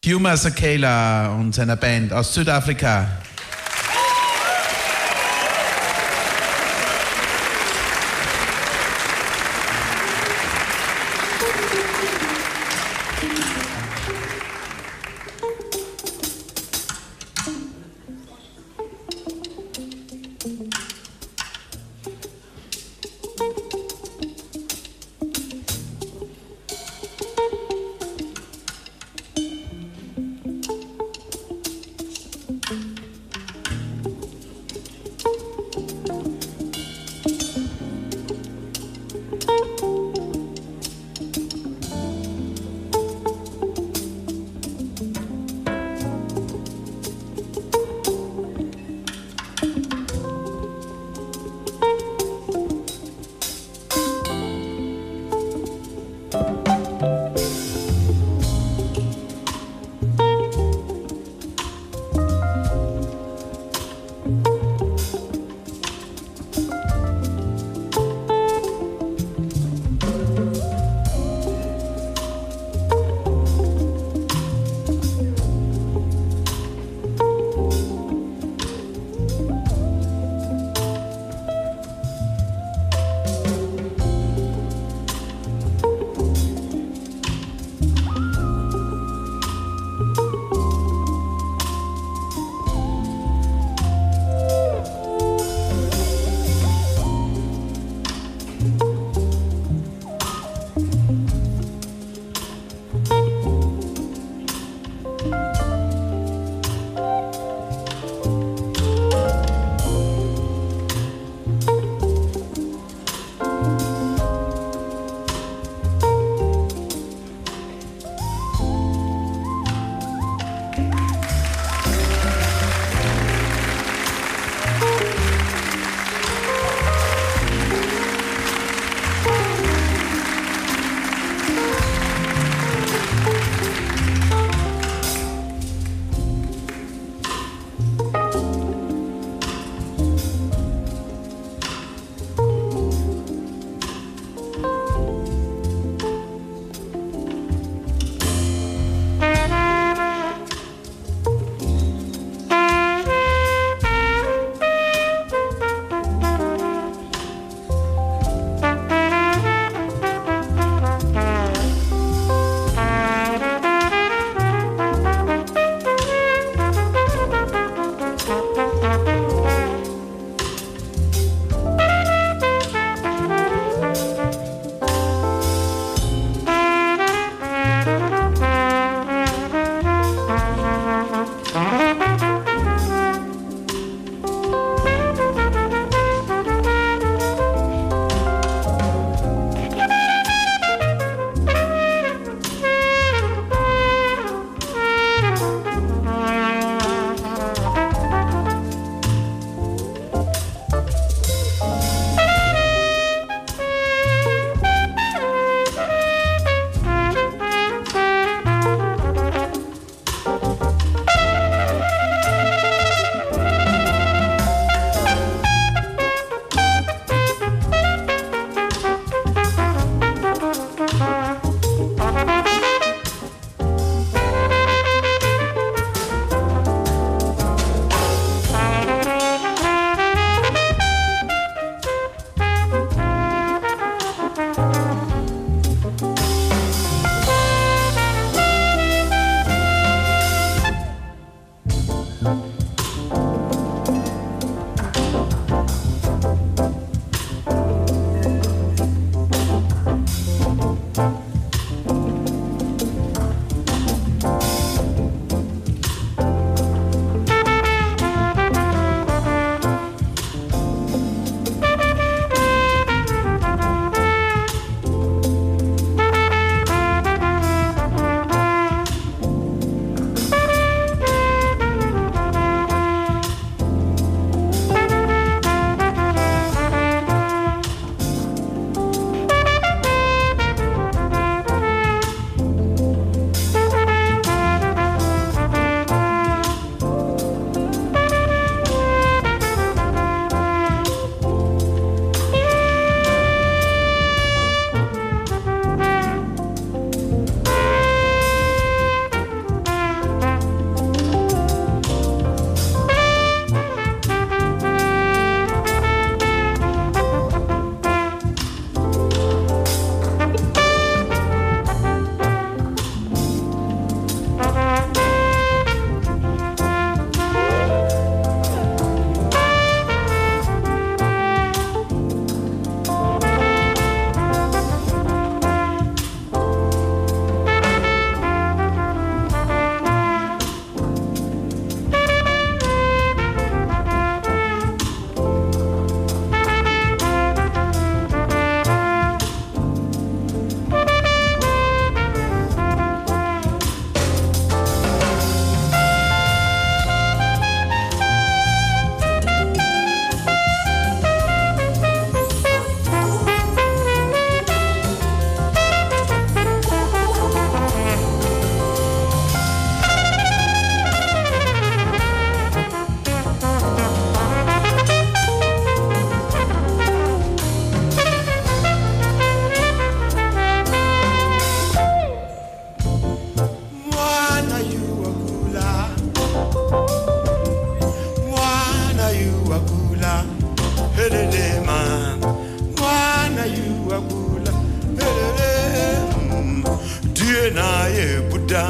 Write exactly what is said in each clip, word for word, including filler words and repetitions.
Puma Sakela und seiner Band aus Südafrika.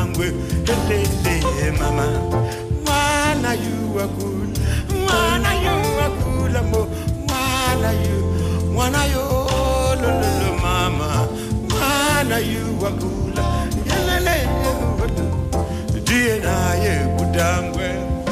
budangwe lele mama mwana yu wakula mwana yu wakula mo mwana yu mwana yo lolo mama mwana yu wakula lele die na ye budangwe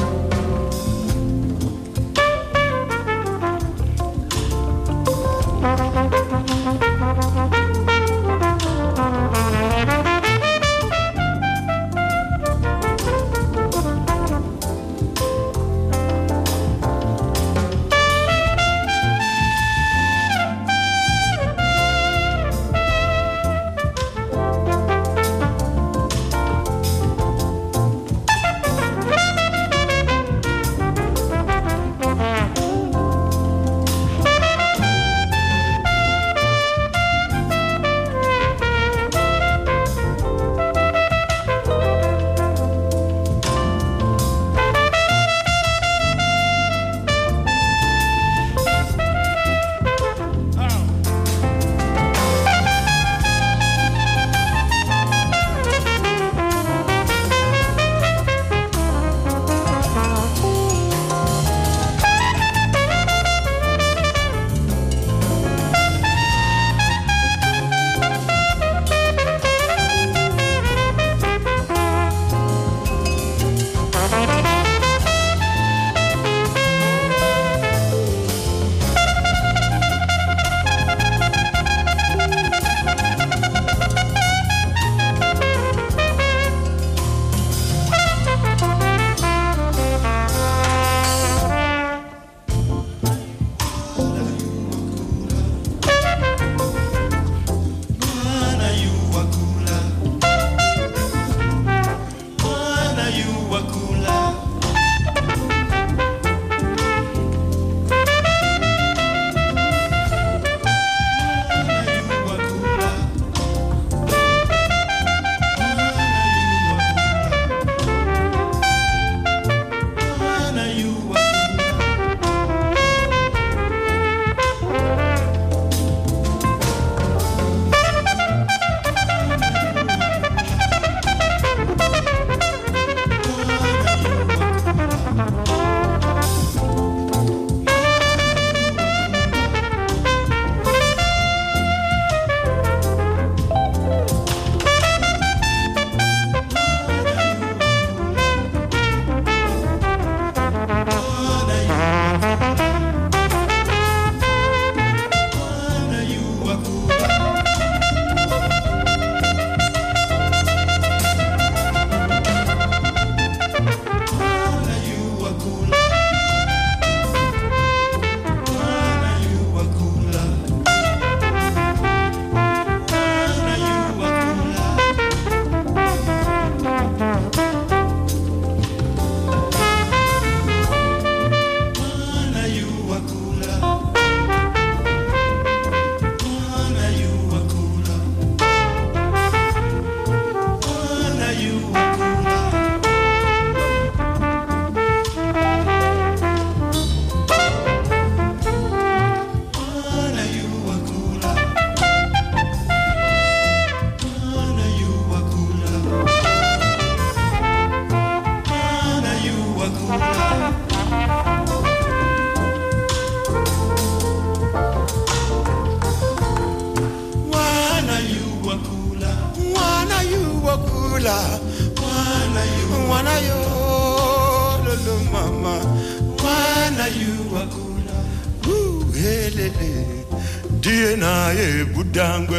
budangwe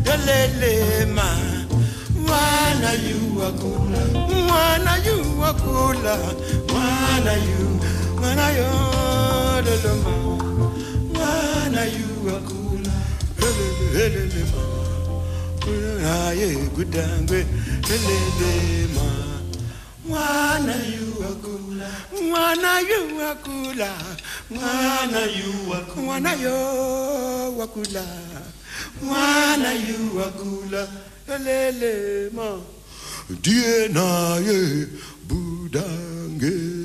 lele ma mwana yu wakula mwana yu wakula mwana yu mwana yo lele ma mwana yu wakula lele lele ma mwana ye budangwe lele ma mwana yu wakula mwana yu wakula mwana yu wakula mwana yo wakula mwana yu wakula lele ma die na ye budange.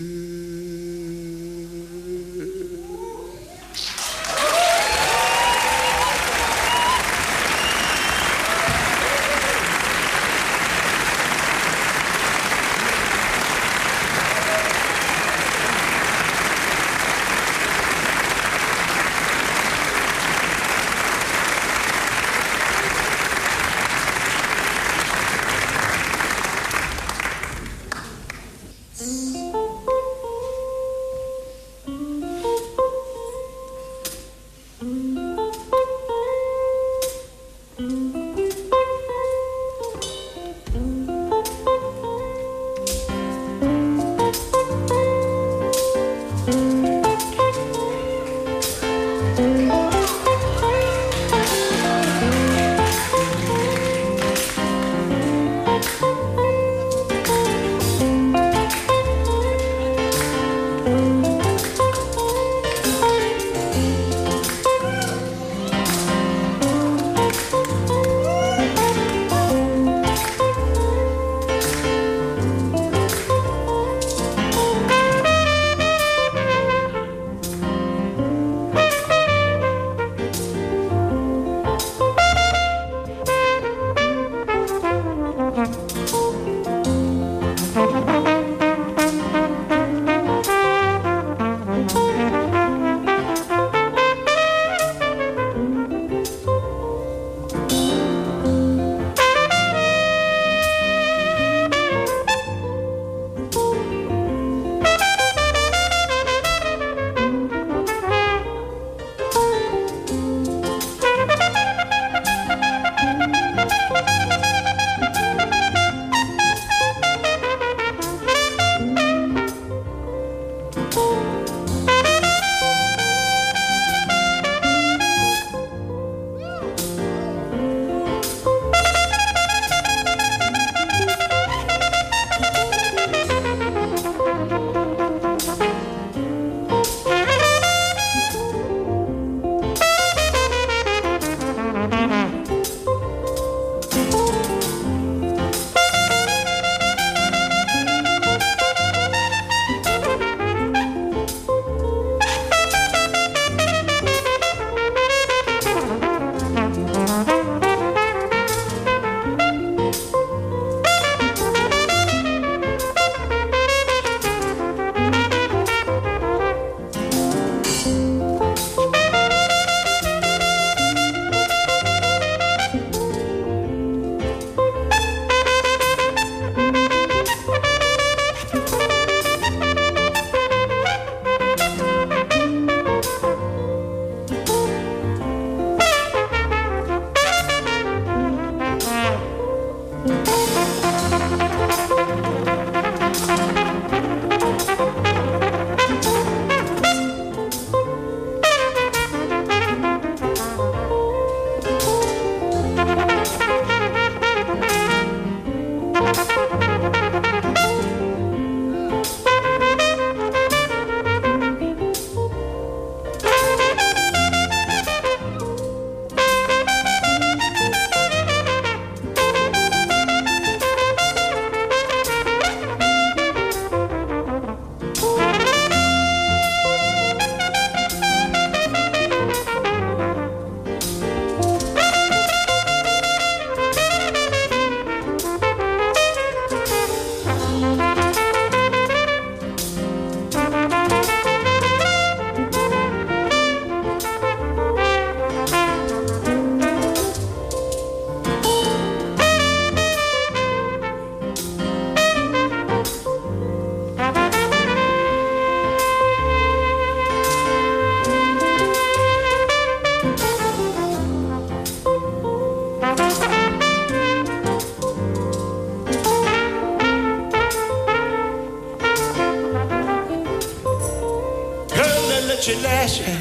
chileshe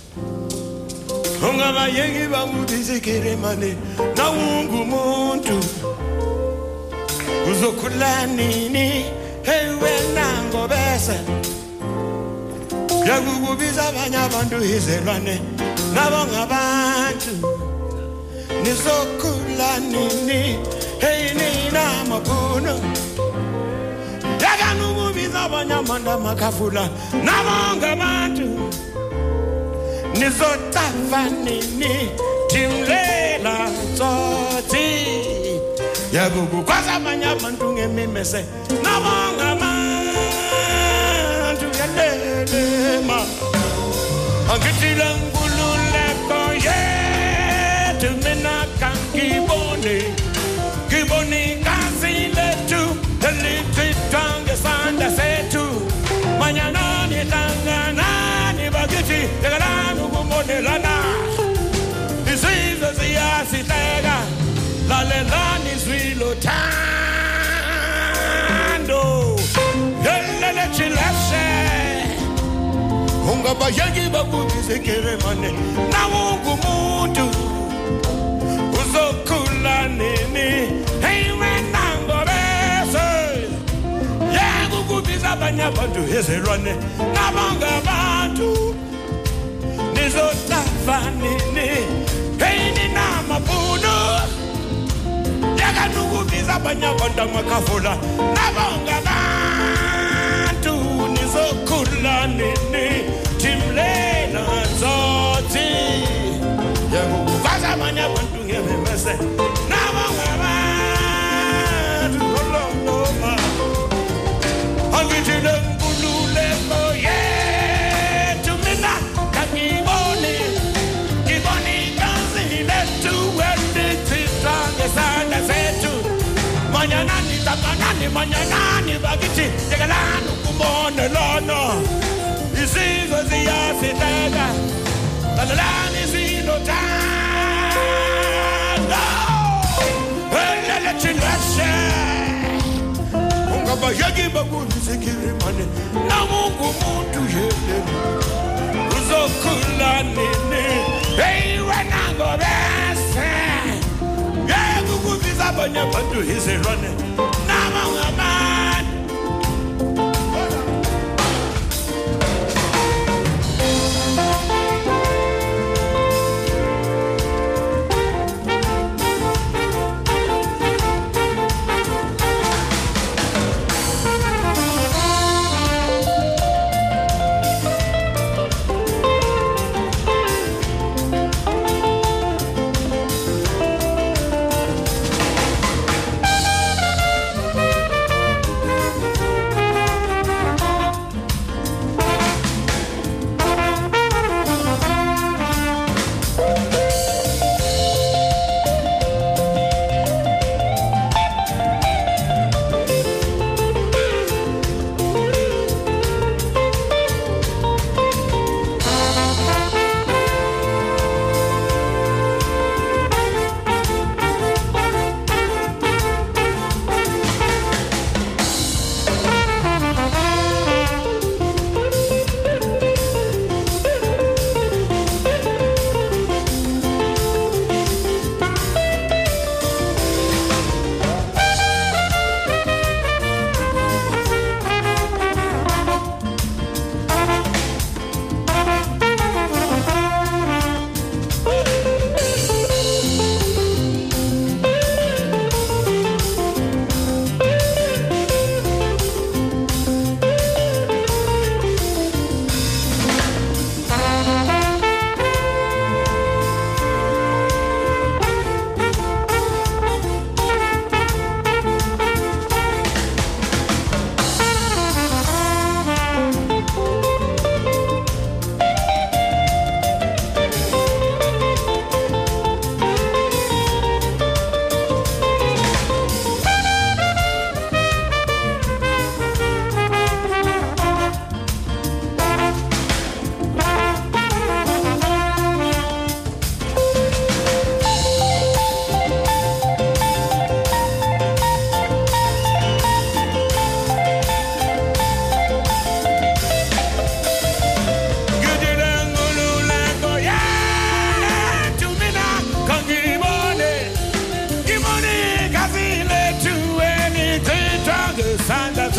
ungaba yeki bakubizikire mane na ungumuntu uzokhula nini hey wena ngobese yakukubiza abanye abantu izelwane nabo ngabantu nizokhula nini hey nina mabhuno yakanukubiza abanye abantu amakafula nabo ngabantu nizotafa nini timlela tsotsi yakukukwaza abanye abantu ngemimese nabo ngabantu yalelema angitile ngululeko yethu mina kangibone ngibone kazi lethu elithithwa ngesandla sethu manyana nihlangana nibakithi yekelani ukumonelana isizwe siyasihleka lalelani izwilo thando yelele chileshe ungaba yeki bakubizekere mane nawo ngumuntu uzokhula nini hey wena ngobese yakukubiza abanye abantu ezelwane nabanga abantu nizotafa nini hey nina mabhuno yakanukubiza abanye abantu amakafula nabanga abantu nizokhula nini timlela tsotsi yakukwaza abanye abantu ngememese nabanga abantu ololoma angitile ngululeko yethu mina kangibone ngibone kazi lethu welithithwa ngesandla sethu manyana nitakanani manyana nibakithi yekelani ukumonelana isizwe siyasihleka lalelani izwilo thando elele chileshe ungaba yeki bakubizekire mane nawo ngumuntu yelele uzokhula nini hey wena ngobese yakukubiza abanye abantu izelwane nabo ngabantu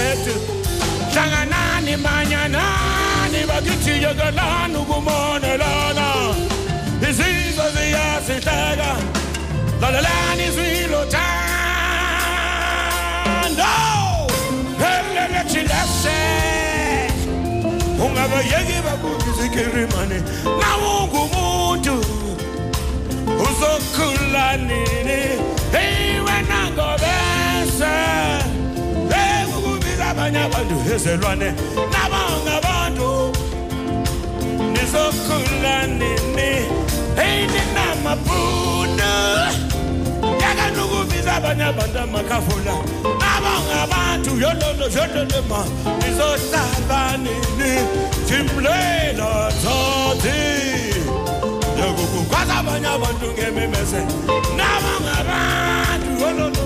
bethu hlanganani manyanani bakithi yekelani ukumonelana izizwe ziyasihleka lalelani izwilo thando helele chilese ungabayeki bakuzikirimane nawo ngumuntu uzokhula nini hey wena ngobese hey ukubiza abanye abantu ezelwane nabanga abantu nizokhula nini hey ninamabhuna yaka nukubiza abanye abantu amakhafula nabanga abantu yololo yololo ma nizohlala nini timlela thodi kwaza abanye abantu ngememeze nabanga abantu yololo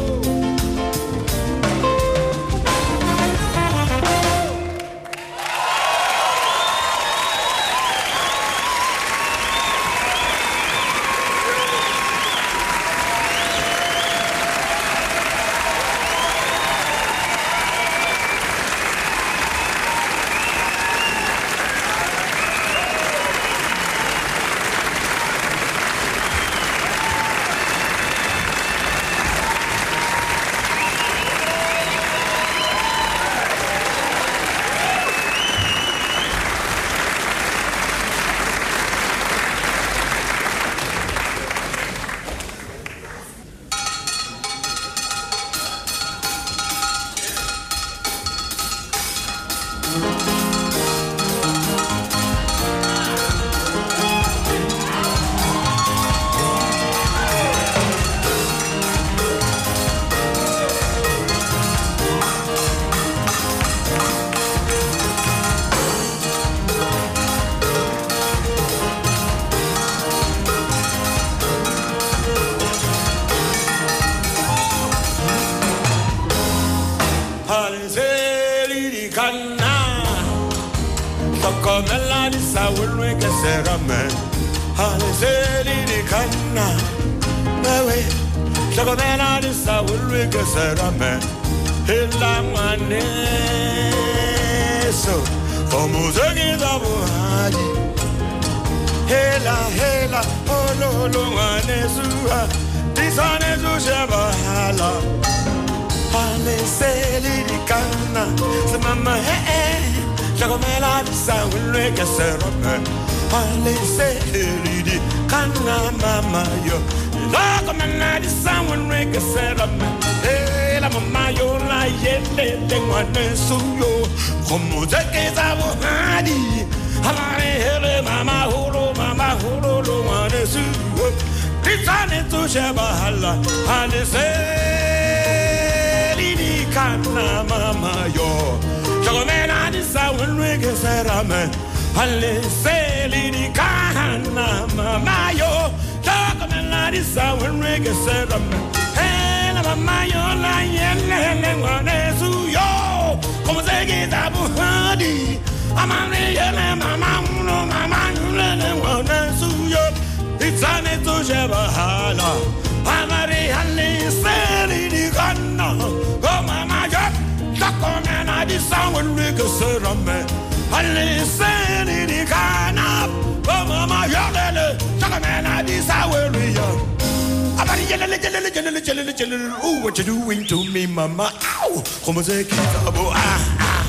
Ooh, what you doing to me, mama? Ow! Como se quita, bo ah ah.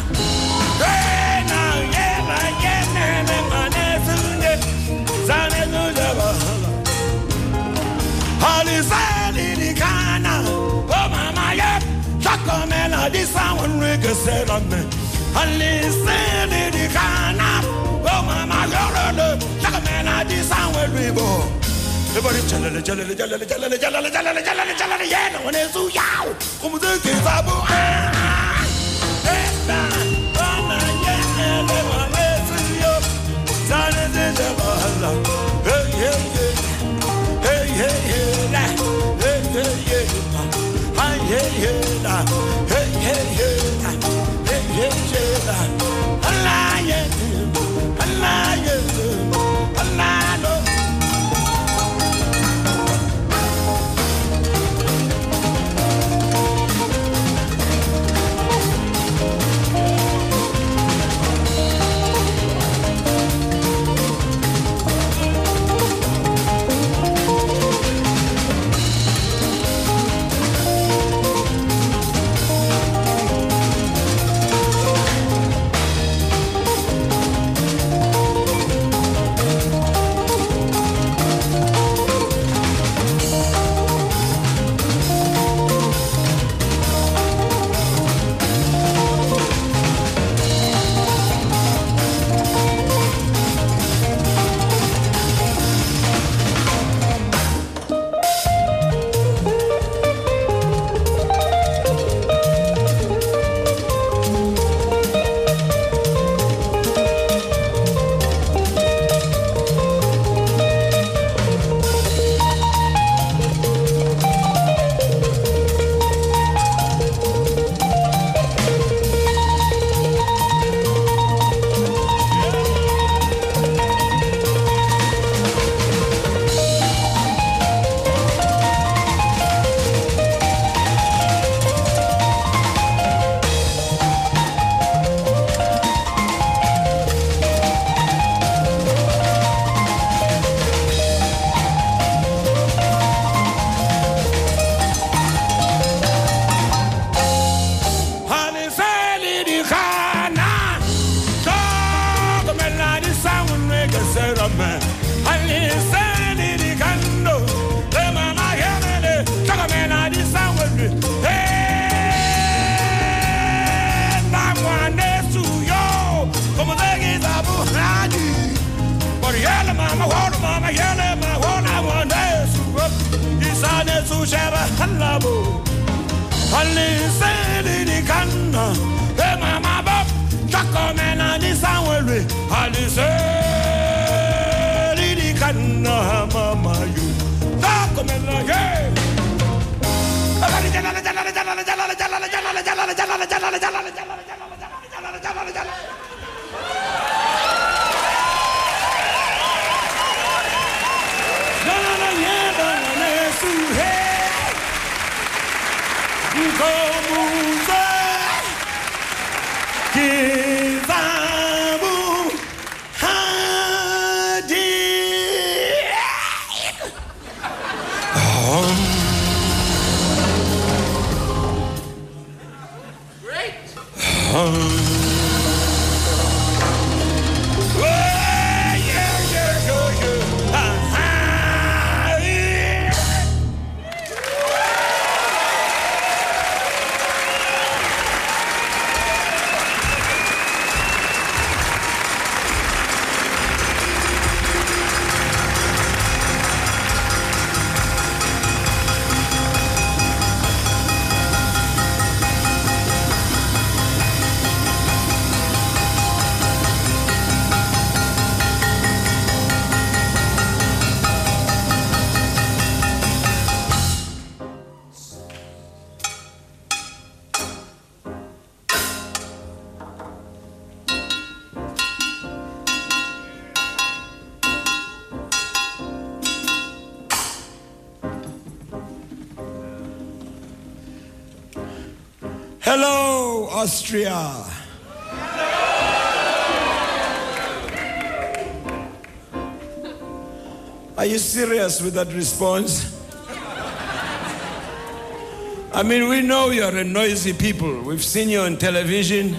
Hey, now, yeah, yeah, yeah, yeah, yeah, zane zujaba. Hali zali di kana, oh mama yeah, chako mela di sound reggae said on me. Hali zali di kana, oh mama yeah, chako mela di sound reggae. Everybody jalala jalala jalala jalala jalala jalala jalala jalala yeah no one is yow como de que sabo ah esta ana yeah no one is yo zane de jabala hey hey hey hey hey hey hey hey hey hey hey hey hey hey hey hey hey hey Allah yeah Allah yeah Allah no shaba halabo. Alise di kana. E mama bop. Chakomena di sanwele. Alise di kana mama you. Chakomena yeah. Hello, Austria. Are you serious with that response? I mean, we know you're a noisy people. We've seen you on television.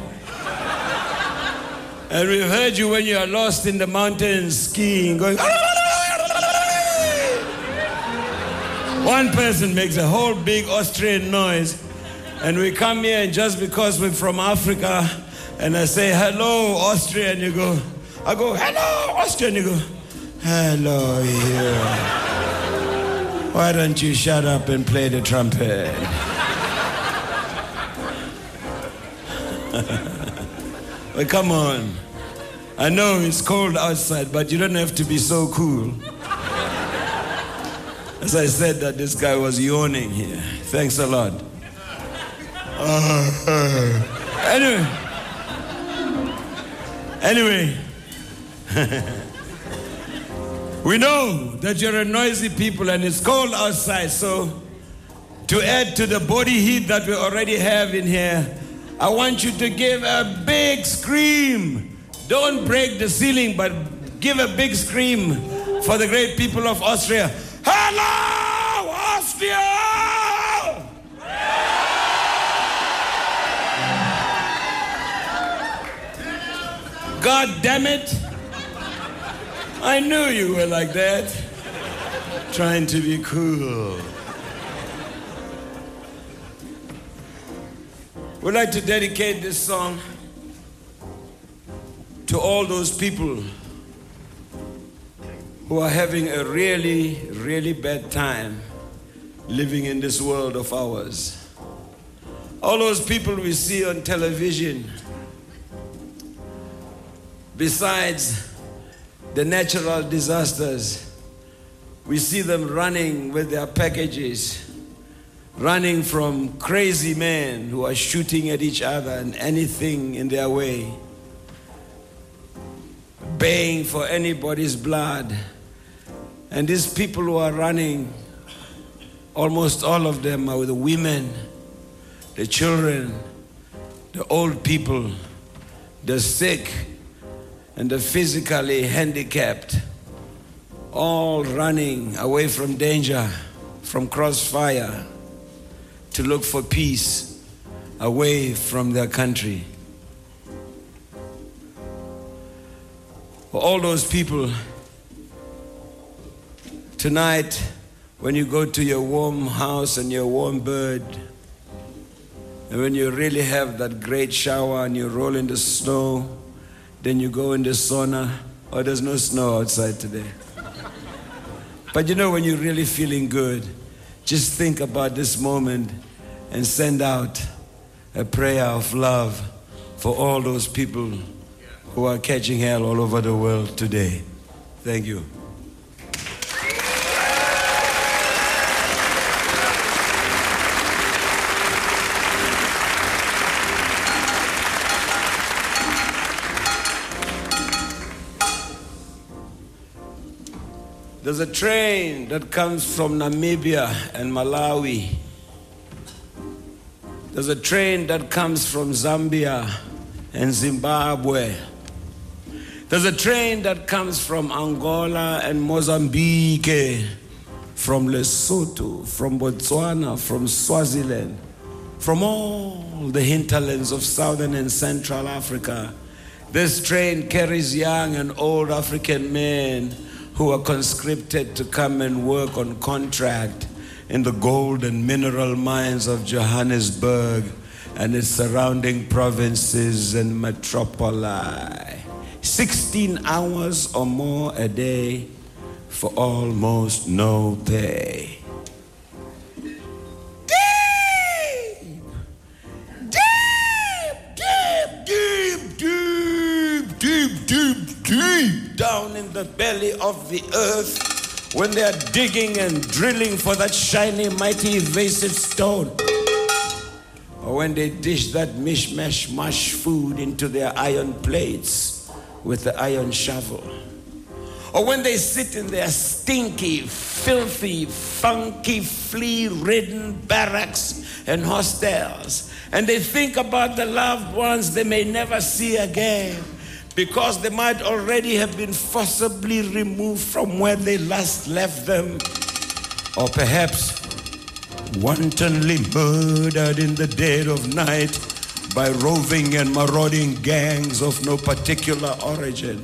And we've heard you when you are lost in the mountains skiing, going. One person makes a whole big Austrian noise. And we come here, and just because we're from Africa, and I say, hello, Austria, and you go, I go, hello, Austria, and you go, hello, here. Why don't you shut up and play the trumpet? Well, come on. I know it's cold outside, but you don't have to be so cool. As I said that this guy was yawning here. Thanks a lot. Uh, uh. Anyway, anyway, we know that you're a noisy people and it's cold outside, so to add to the body heat that we already have in here, I want you to give a big scream. Don't break the ceiling, but give a big scream for the great people of Austria. Hello, Austria! God damn it. I knew you were like that. Trying to be cool. We'd like to dedicate this song to all those people who are having a really, really bad time living in this world of ours. All those people we see on television. Besides the natural disasters, we see them running with their packages, running from crazy men who are shooting at each other and anything in their way, baying for anybody's blood. And these people who are running, almost all of them are the women, the children, the old people, the sick, and the physically handicapped, all running away from danger, from crossfire, to look for peace away from their country. For all those people, tonight, when you go to your warm house and your warm bed, and when you really have that great shower and you roll in the snow, then you go in the sauna. Oh, there's no snow outside today. But you know, when you're really feeling good, just think about this moment and send out a prayer of love for all those people who are catching hell all over the world today. Thank you. There's a train that comes from Namibia and Malawi. There's a train that comes from Zambia and Zimbabwe. There's a train that comes from Angola and Mozambique, from Lesotho, from Botswana, from Swaziland, from all the hinterlands of southern and central Africa. This train carries young and old African men who are conscripted to come and work on contract in the gold and mineral mines of Johannesburg and its surrounding provinces and metropoli. sixteen hours or more a day for almost no pay. Deep, deep, deep, deep, deep, deep, deep, deep down in the belly of the earth, when they are digging and drilling for that shiny, mighty, evasive stone, or when they dish that mishmash mush food into their iron plates with the iron shovel, or when they sit in their stinky, filthy, funky, flea-ridden barracks and hostels, and they think about the loved ones they may never see again, because they might already have been forcibly removed from where they last left them, or perhaps wantonly murdered in the dead of night by roving and marauding gangs of no particular origin.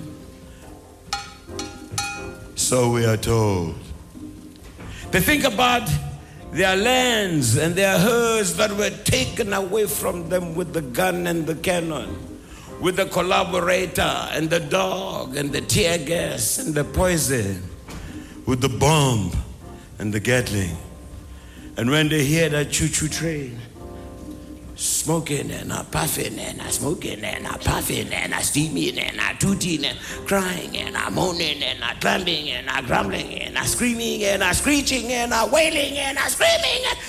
So we are told. They think about their lands and their herds that were taken away from them with the gun and the cannon, with the collaborator and the dog and the tear gas and the poison, with the bomb and the Gatling. And when they hear that choo-choo train smoking and a puffing and a smoking and a puffing and a steaming and a tooting and crying and a moaning and a clumping and a grumbling and a screaming and a screeching and a wailing and a screaming and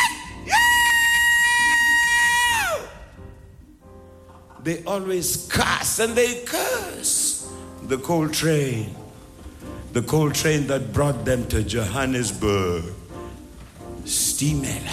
they always cuss and they curse the coal train, the coal train that brought them to Johannesburg. Steamela.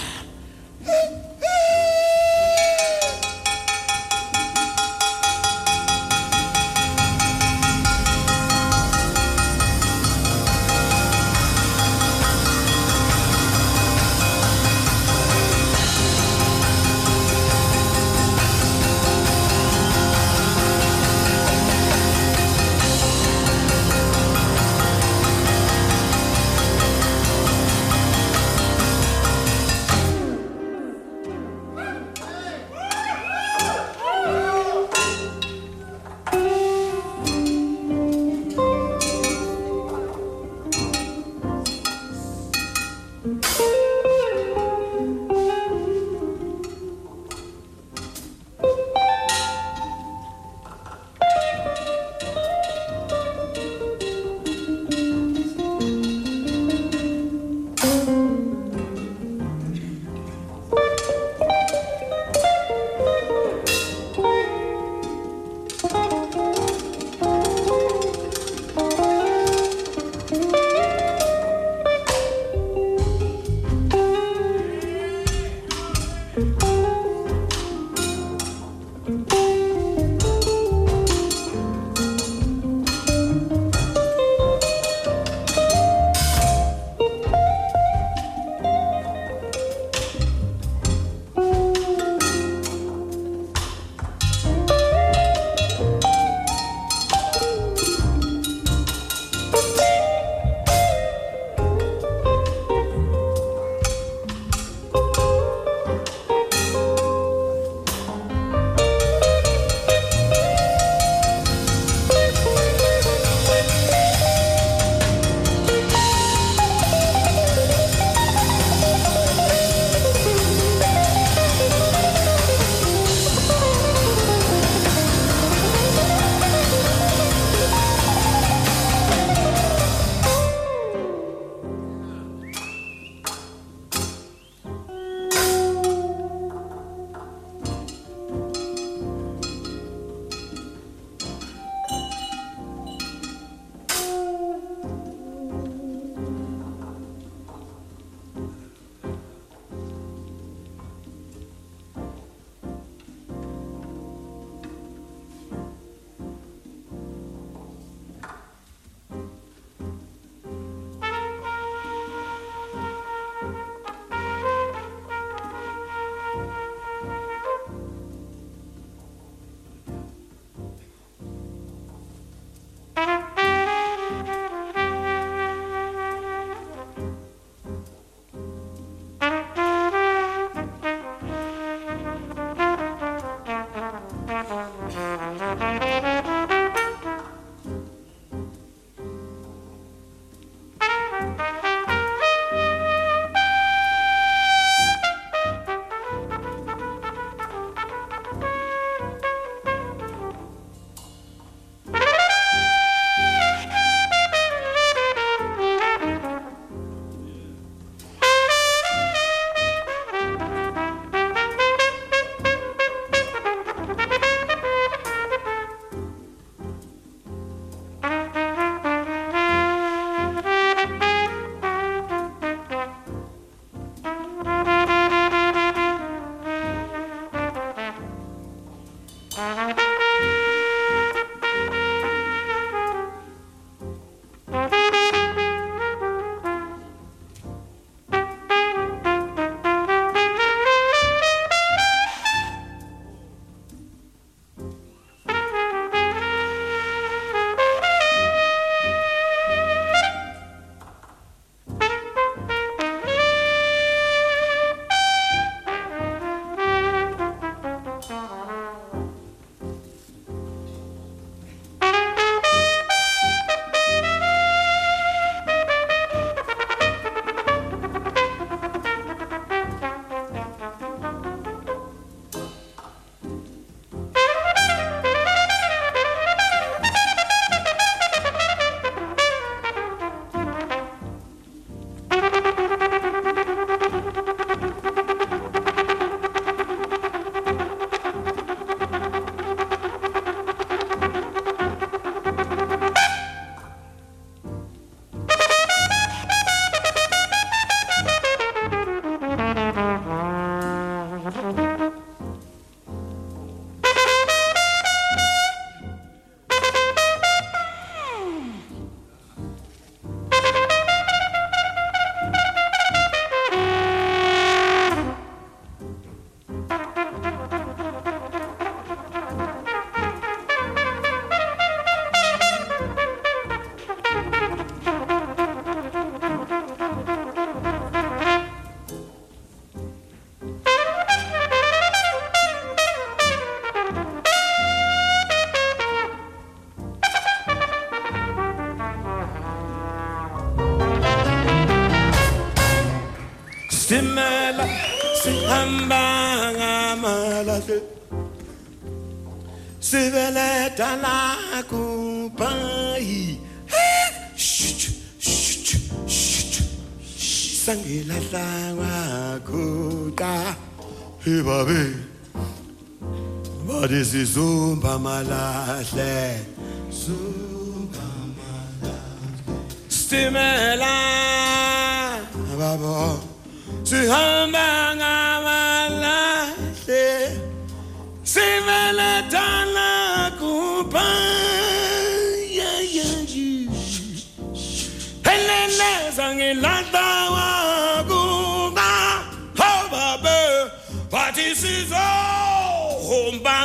Simela, sihamba malate, siveleta la kupai, sangila la kuta, hey baby, what is this zumba malate, zumba malate, Simela, baba. Sihamba ngamalate siveleta la kupa ya ya ji helele sangilata wa kuba ho babe patisizo humba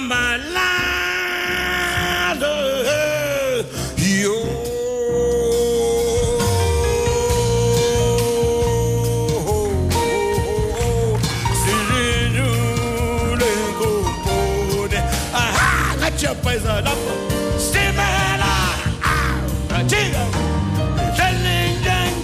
malade yo Paisa la Stimela Chiga Telling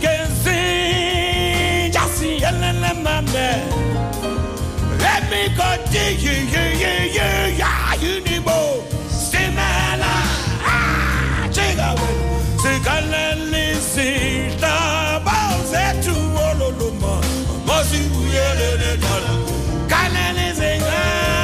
Jenkins Jassy Ellen Mame Let me go to you you you you ya you need more Stimela Chiga Sikaleli Sita Bause tu Ololuma Mosi Uyele de Dala Kaleli Zinga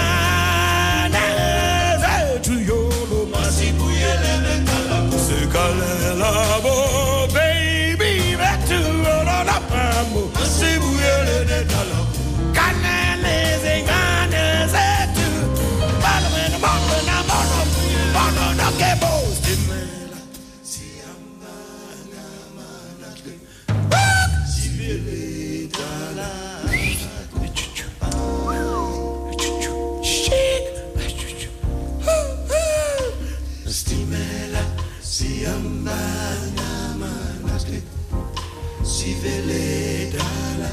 Kalelabo, baby, betu olola pamu. Sibu yele de dalo. Kalele zingane zetu. Balo mena balo na balo, balo na kebo. Stimela, siamba na manate. Sibele dala. Chuchu, chuchu, shake, chuchu. Stimela. Siamba namanate, sivele dala.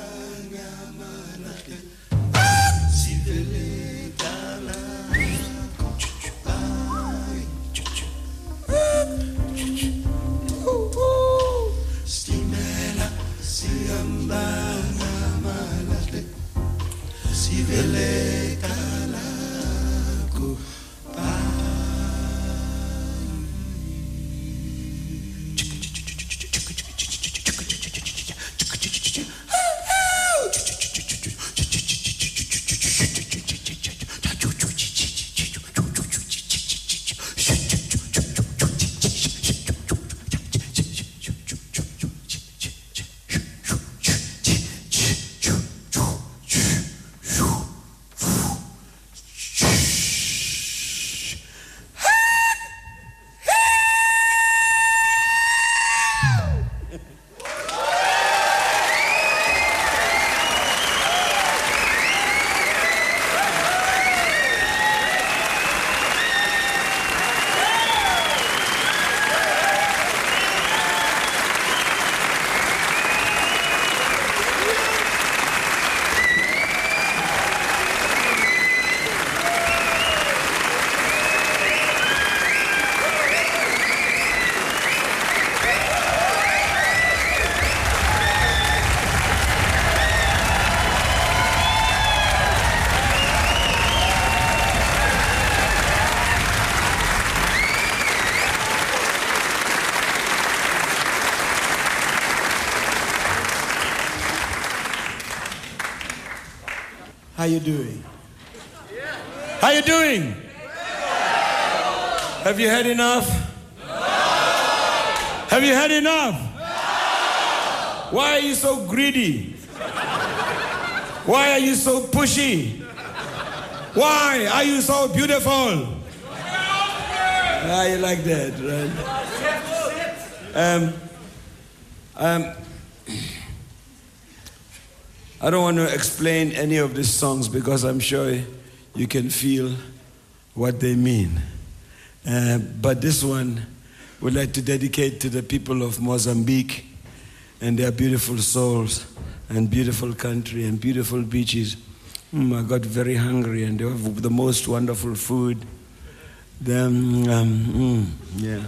How you doing? How you doing? Have you had enough? Have you had enough? Why are you so greedy? Why are you so pushy? Why are you so beautiful? Ah, you like that, right? Um, um, I don't want to explain any of these songs because I'm sure you can feel what they mean. Uh, but this one we'd like to dedicate to the people of Mozambique and their beautiful souls and beautiful country and beautiful beaches. Mm, I got very hungry and they have the most wonderful food. Then, um, mm, yeah.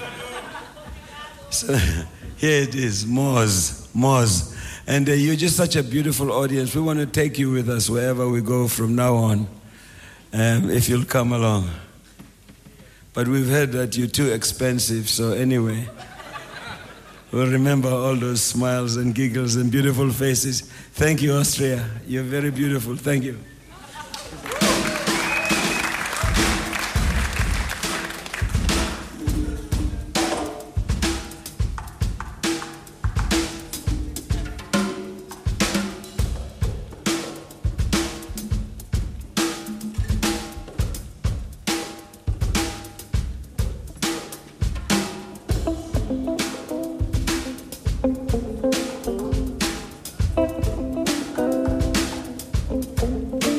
So here it is, Moz, Moz. And uh, you're just such a beautiful audience. We want to take you with us wherever we go from now on, um, if you'll come along. But we've heard that you're too expensive, so anyway, we'll remember all those smiles and giggles and beautiful faces. Thank you, Austria. You're very beautiful. Thank you. Thank you.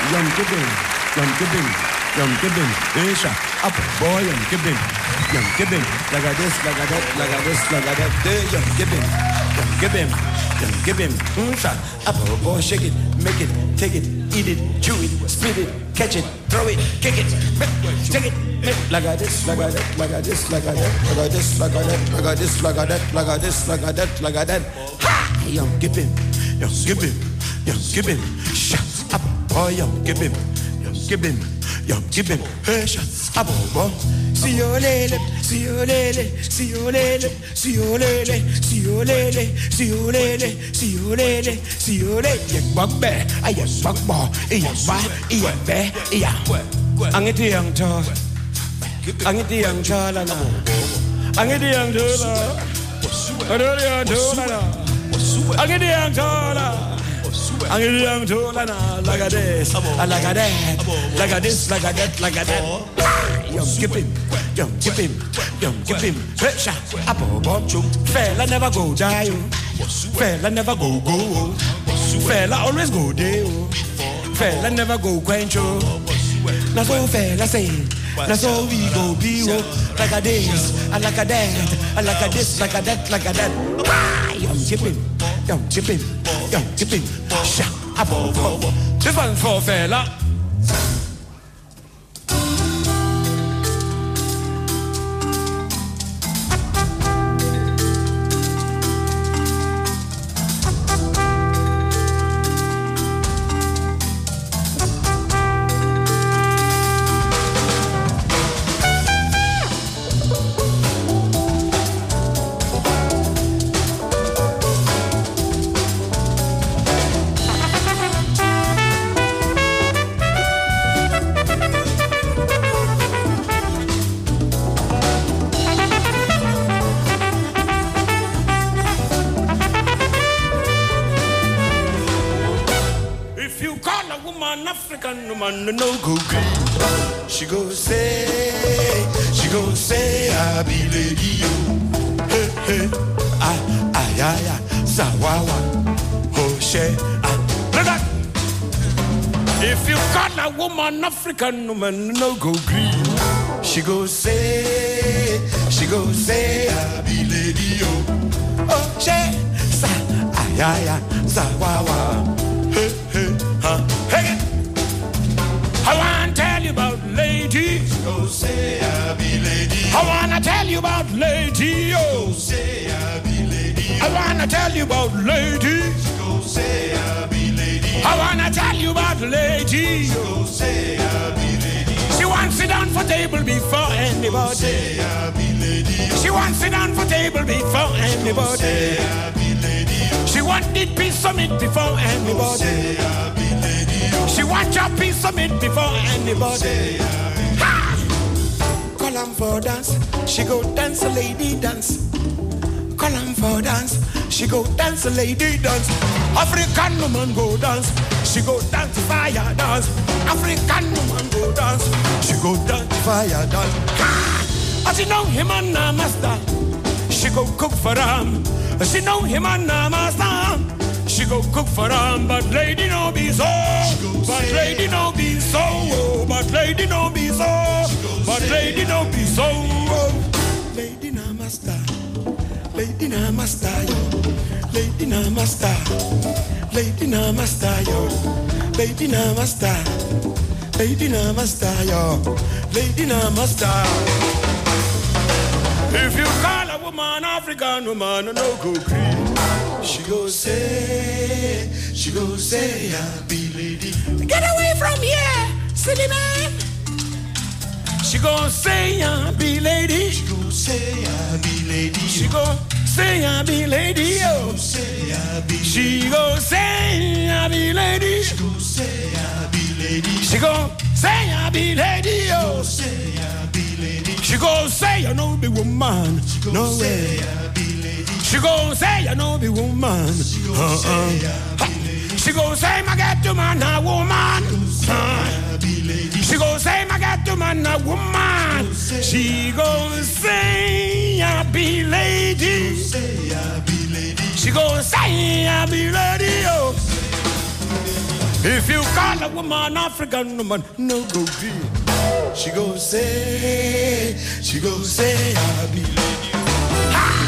Yum kibbing, yum kibbing, yum kibbing, Asia, up boy, yum kibbing, yum kibbing, like a this, like a that, like a this, like a that, there, yum kibbing, yum kibbing, yum kibbing, Asia, up boy, shake it, make it, take it, eat it, chew it, spit it, catch it, throw it, kick it, take it, like a this, like a that, like a this, like a that, like a this, like a that, like a this, like a that, like a this, like a that, like a that, ha, yum kibbing, yum kibbing, yum kibbing, shut up. Oh, yum, give him, yum, give him, yum, give him, hey, shut up, oh, see you later, see you later, see you later, see you later, see you later, see you later, see you later, see you later, yak bug bear, I yak bug ball, yak bug, yak bear, yak, ang iti yang cha, ang iti yang cha la na, ang iti yang cha la, ang iti yang cha la, ang iti yang cha la. I'm young to like a this, like a that, like a this, like a that, like a that. Yum, give him, yum, give him, yum, give him. Pressure, apple, bomb, choke. Fella never go die, fella never go go. Fella always go there, fella never go quench. That's what fella say. That's all we go be, like a this, like a that, like a this, like a that, like a that. Yum, give him. Yum, chip him, yum, chip him, shut up, different for fella. No go green. She go say, she go say, I be lady yo. Hey hey, ah ah ya ya, zawawa, oh she ah. Look at. If you got a woman, African woman, no go green. She go say, she go say, I be lady yo. Oh she, sa ah ya ya, zawawa, hey hey, huh, hey. I wanna tell you about lady. Go say I be lady. I wanna tell you about lady. Go say I be lady. I wanna tell you about lady. Go say I be lady. I wanna tell you about lady. Go say I be lady. She wants sit down for table before anybody. Say I be lady. She wants sit down for table before anybody. Say I be lady. She want the piece of meat before anybody. Say I be lady. She want your piece of meat before anybody. Ha! Call 'em for dance, she go dance a lady dance. Call 'em for dance, she go dance a lady dance. African woman go dance, she go dance fire dance. African woman go dance, she go dance fire dance. Ha! As you know him and a master, she go cook for him. As you know him and a master, she go cook for them, but lady no be so. But lady no be so. But lady no be so. But lady no be so. Lady na master. Lady na master yo. Lady na master. Lady na master yo. Lady na master. Lady na master yo. Lady na master. If you call a woman African woman, no go green. She go say, she go say, I be lady. Get away from here, silly man. She go say, I be lady. She go say, I be lady. She go say, I be lady. Oh, she go say, I be lady. She go say, I be lady. She go say, I be lady. Oh, she go say, I know be woman. No way. She gon' say you know be woman. Uh-uh. She gon' say my get to man a woman. Uh. She gon' say my get to man a woman. She gon' say I be lady. She gon' say I be lady. Oh. If you call a woman African woman, no go be. She go say, she go say, I believe you. Ha!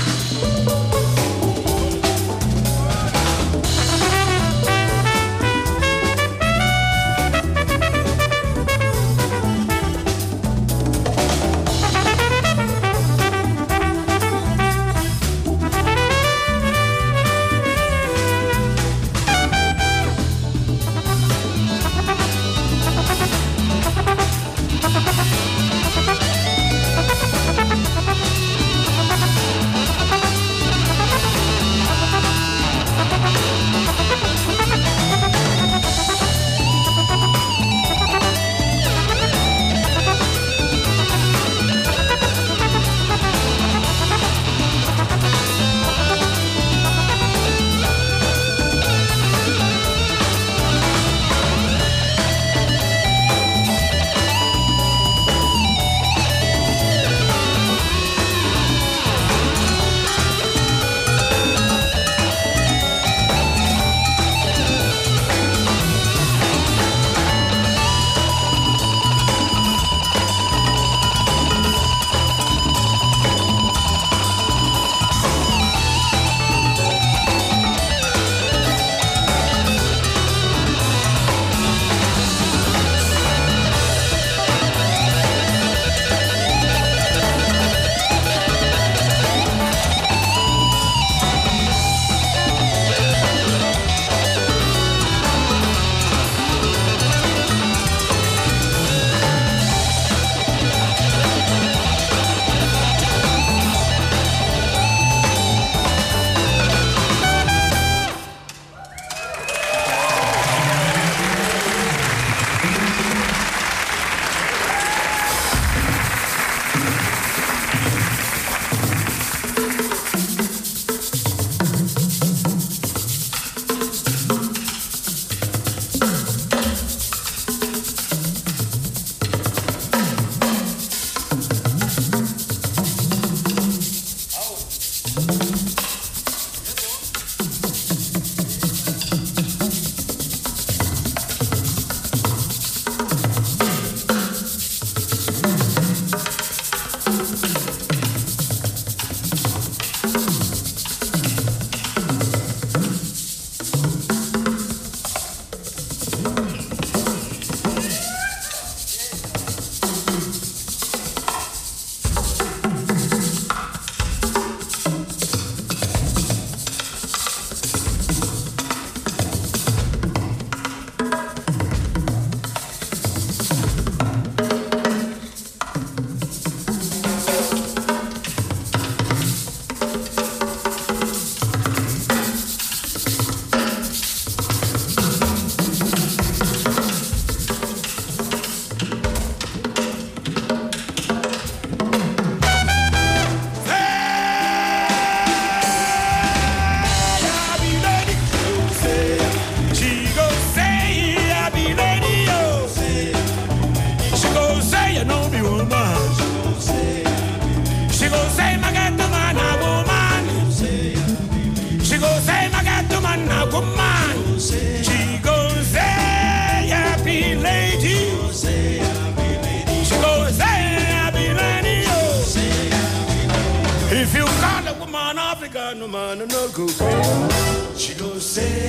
No man, no go crazy. She go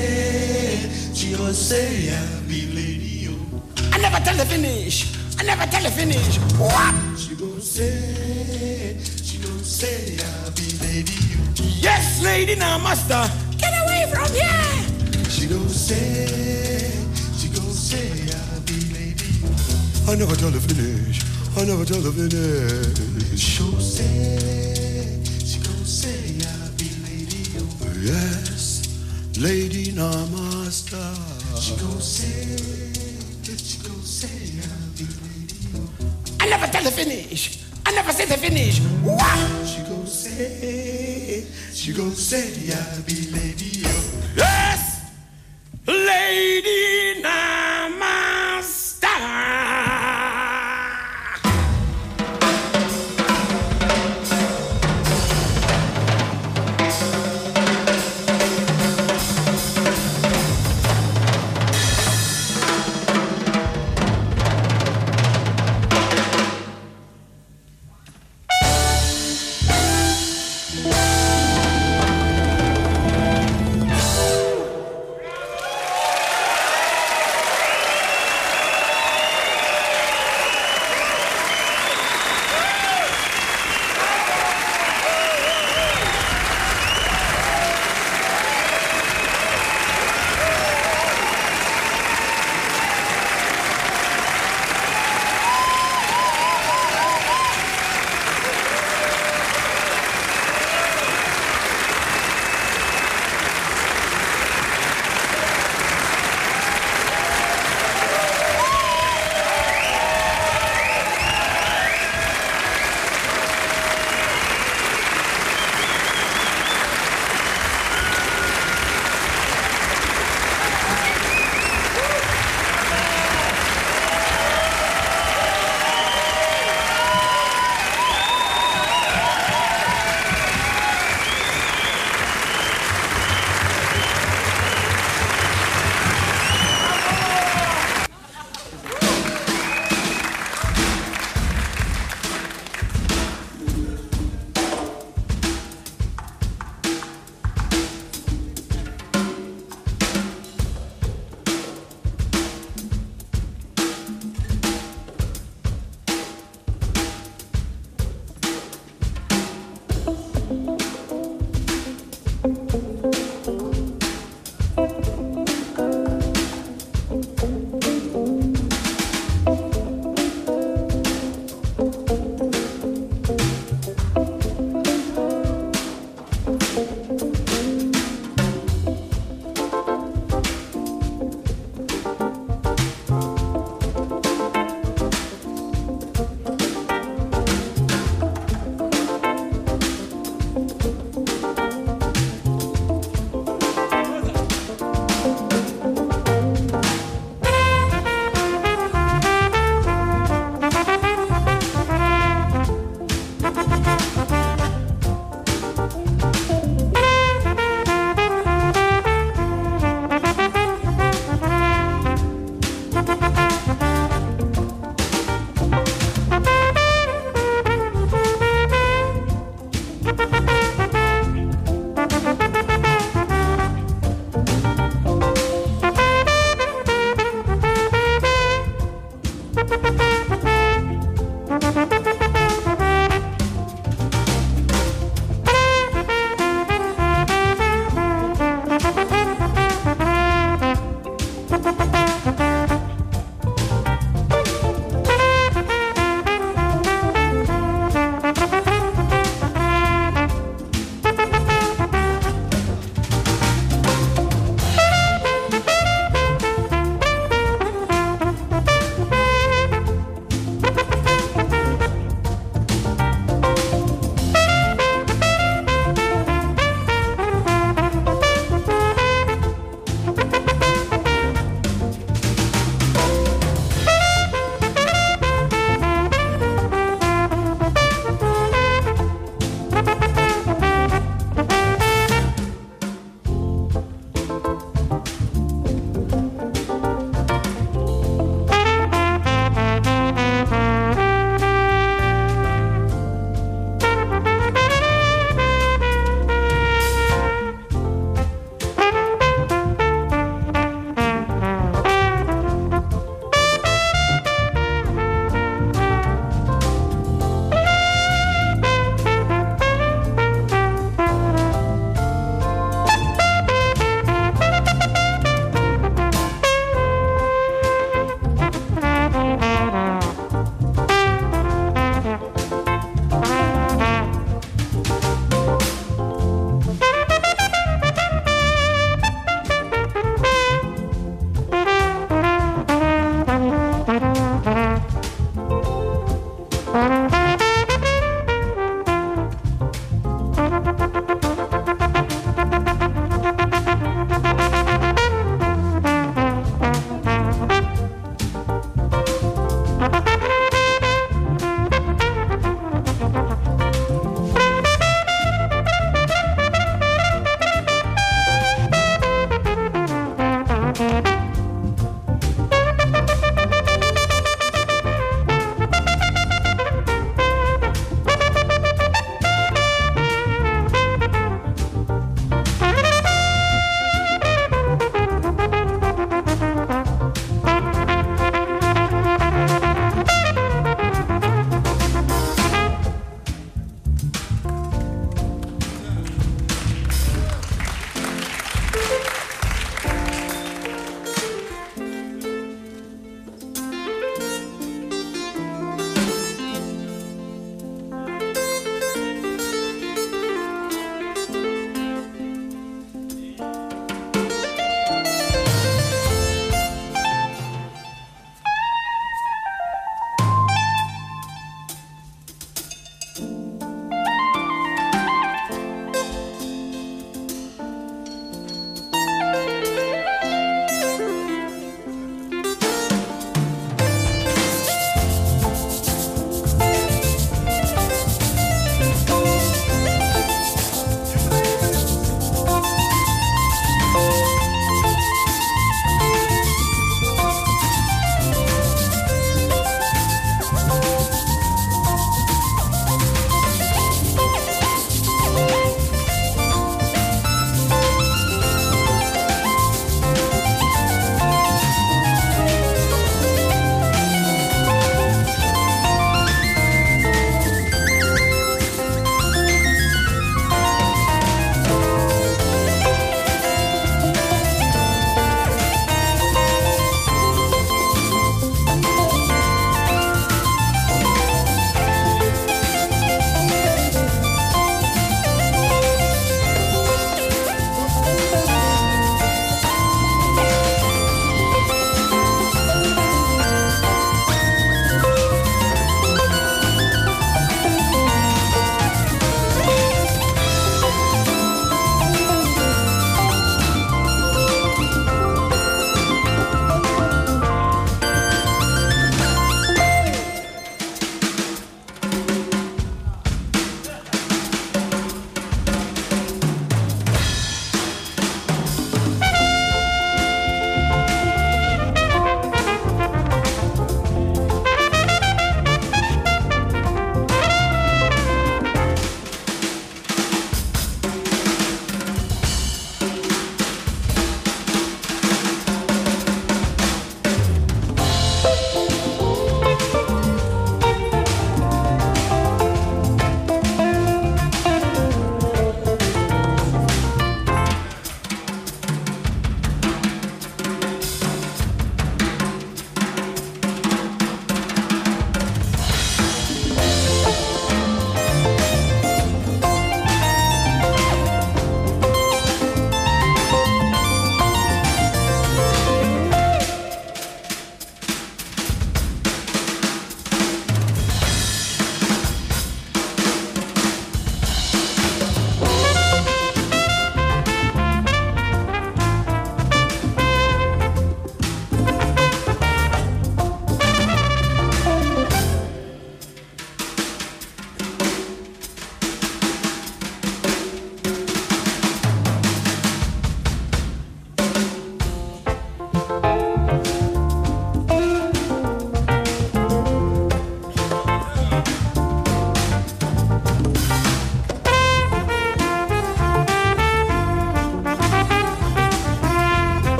say, she go say, I be lady. I never tell her finish. I never tell her finish. What? She go say, she go say, I be lady. Yes, lady, now master. Get away from here. She go say, she go say, I be lady. I never tell her finish. I never tell her finish. She go say, she go say, I be lady. Yes, lady, now master. She go say, she go say, I be lady. I never tell her finish. I never say the finish. What? She go say, she go say, I be lady. Yes, lady, now master.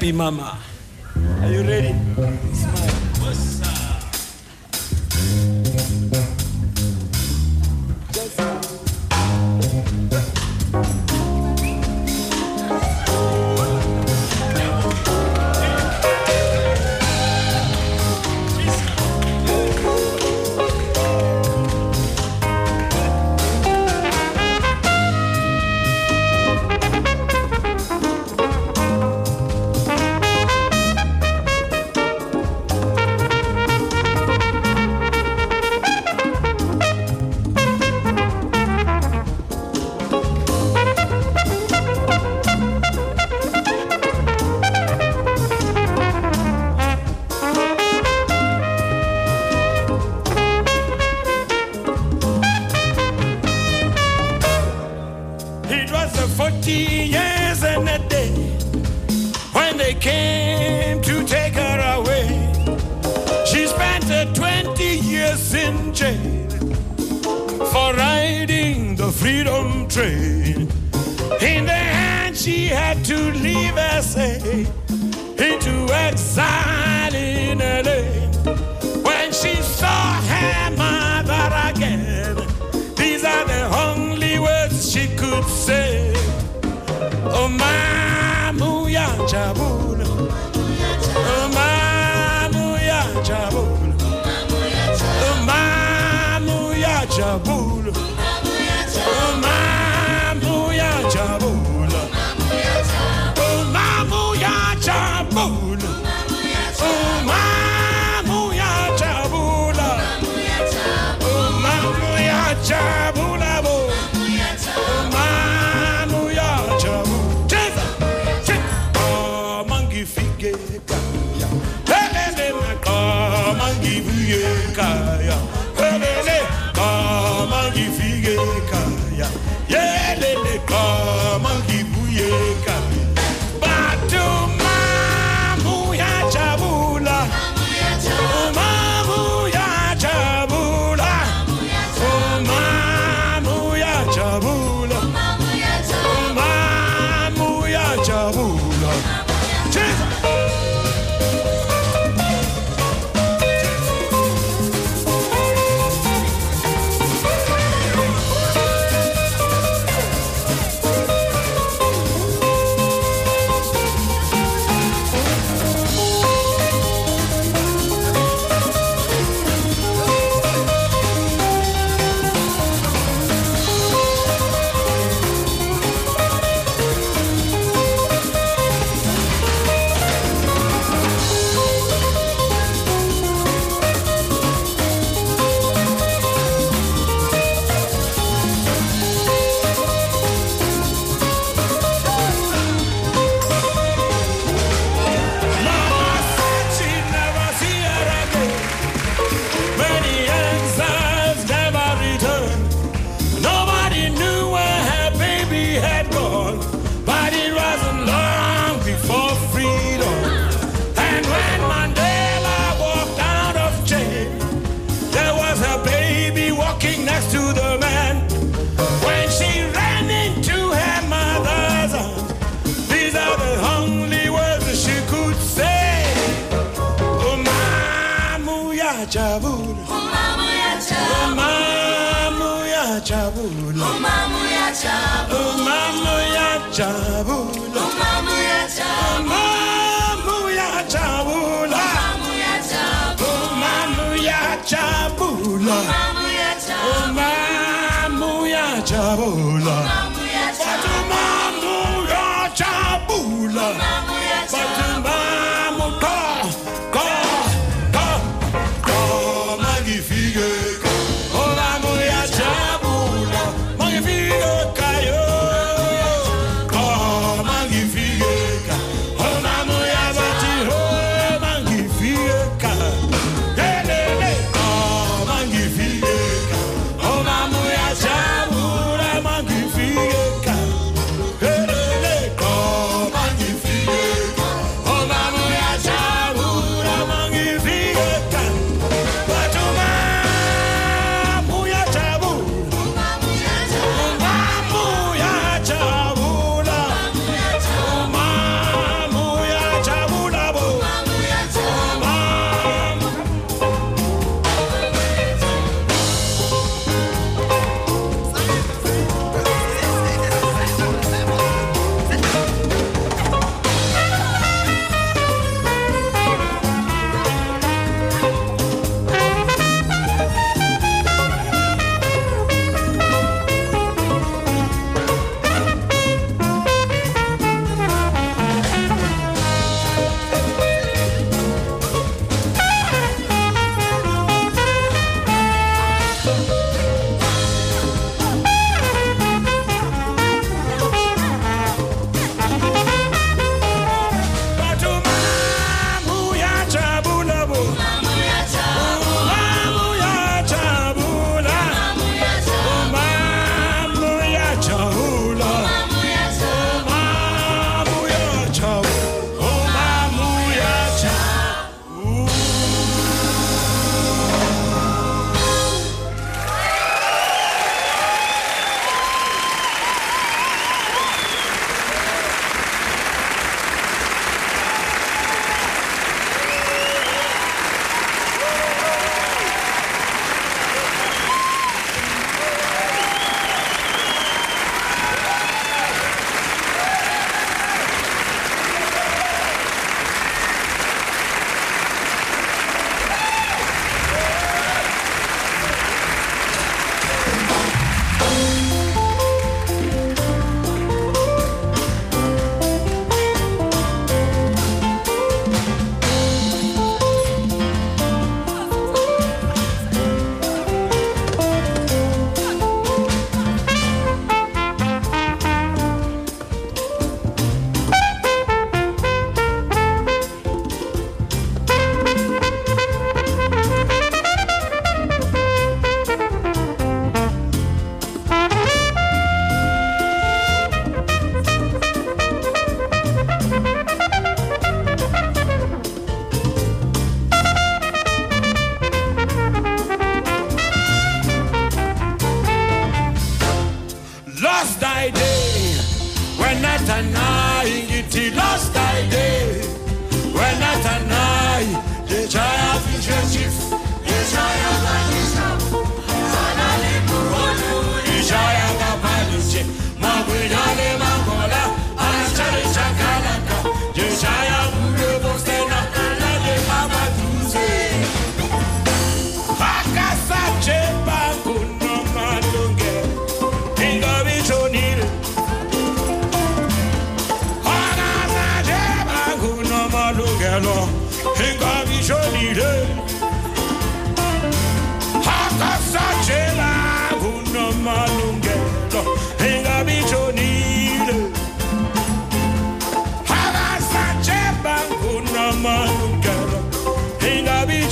happy, Mama. Are you ready? Smile. Forty years and a day when they came to take her away. She spent her twenty years in jail for riding the freedom train. In the end, she had to leave S A into exile in L A. When she saw her mother again, these are the only words she could say. Oh, mamu ya jabula. Oh, mamu ya jabula. Oh, mamu ya jabula. Oh, mamu ya jabula. Oh, mamu ya jabula. Oh, mamu ya jabula. Oh, mamu ya jabula. Kaya, helele, come and give you kaya, yeah, lele, come and give you kaya. Batu mamu ya chabula, mamu ya chabula, mamu ya chabula, mamu ya chabula. Chabula, mamu ya chabula, mamu ya chabula, mamu ya chabula, mamu ya chabula, mamu ya chabula, mamu ya chabula, mamu ya chabula, mamu ya chabula, mamu ya chabula, mamu ya chabula, mamu ya chabula. Give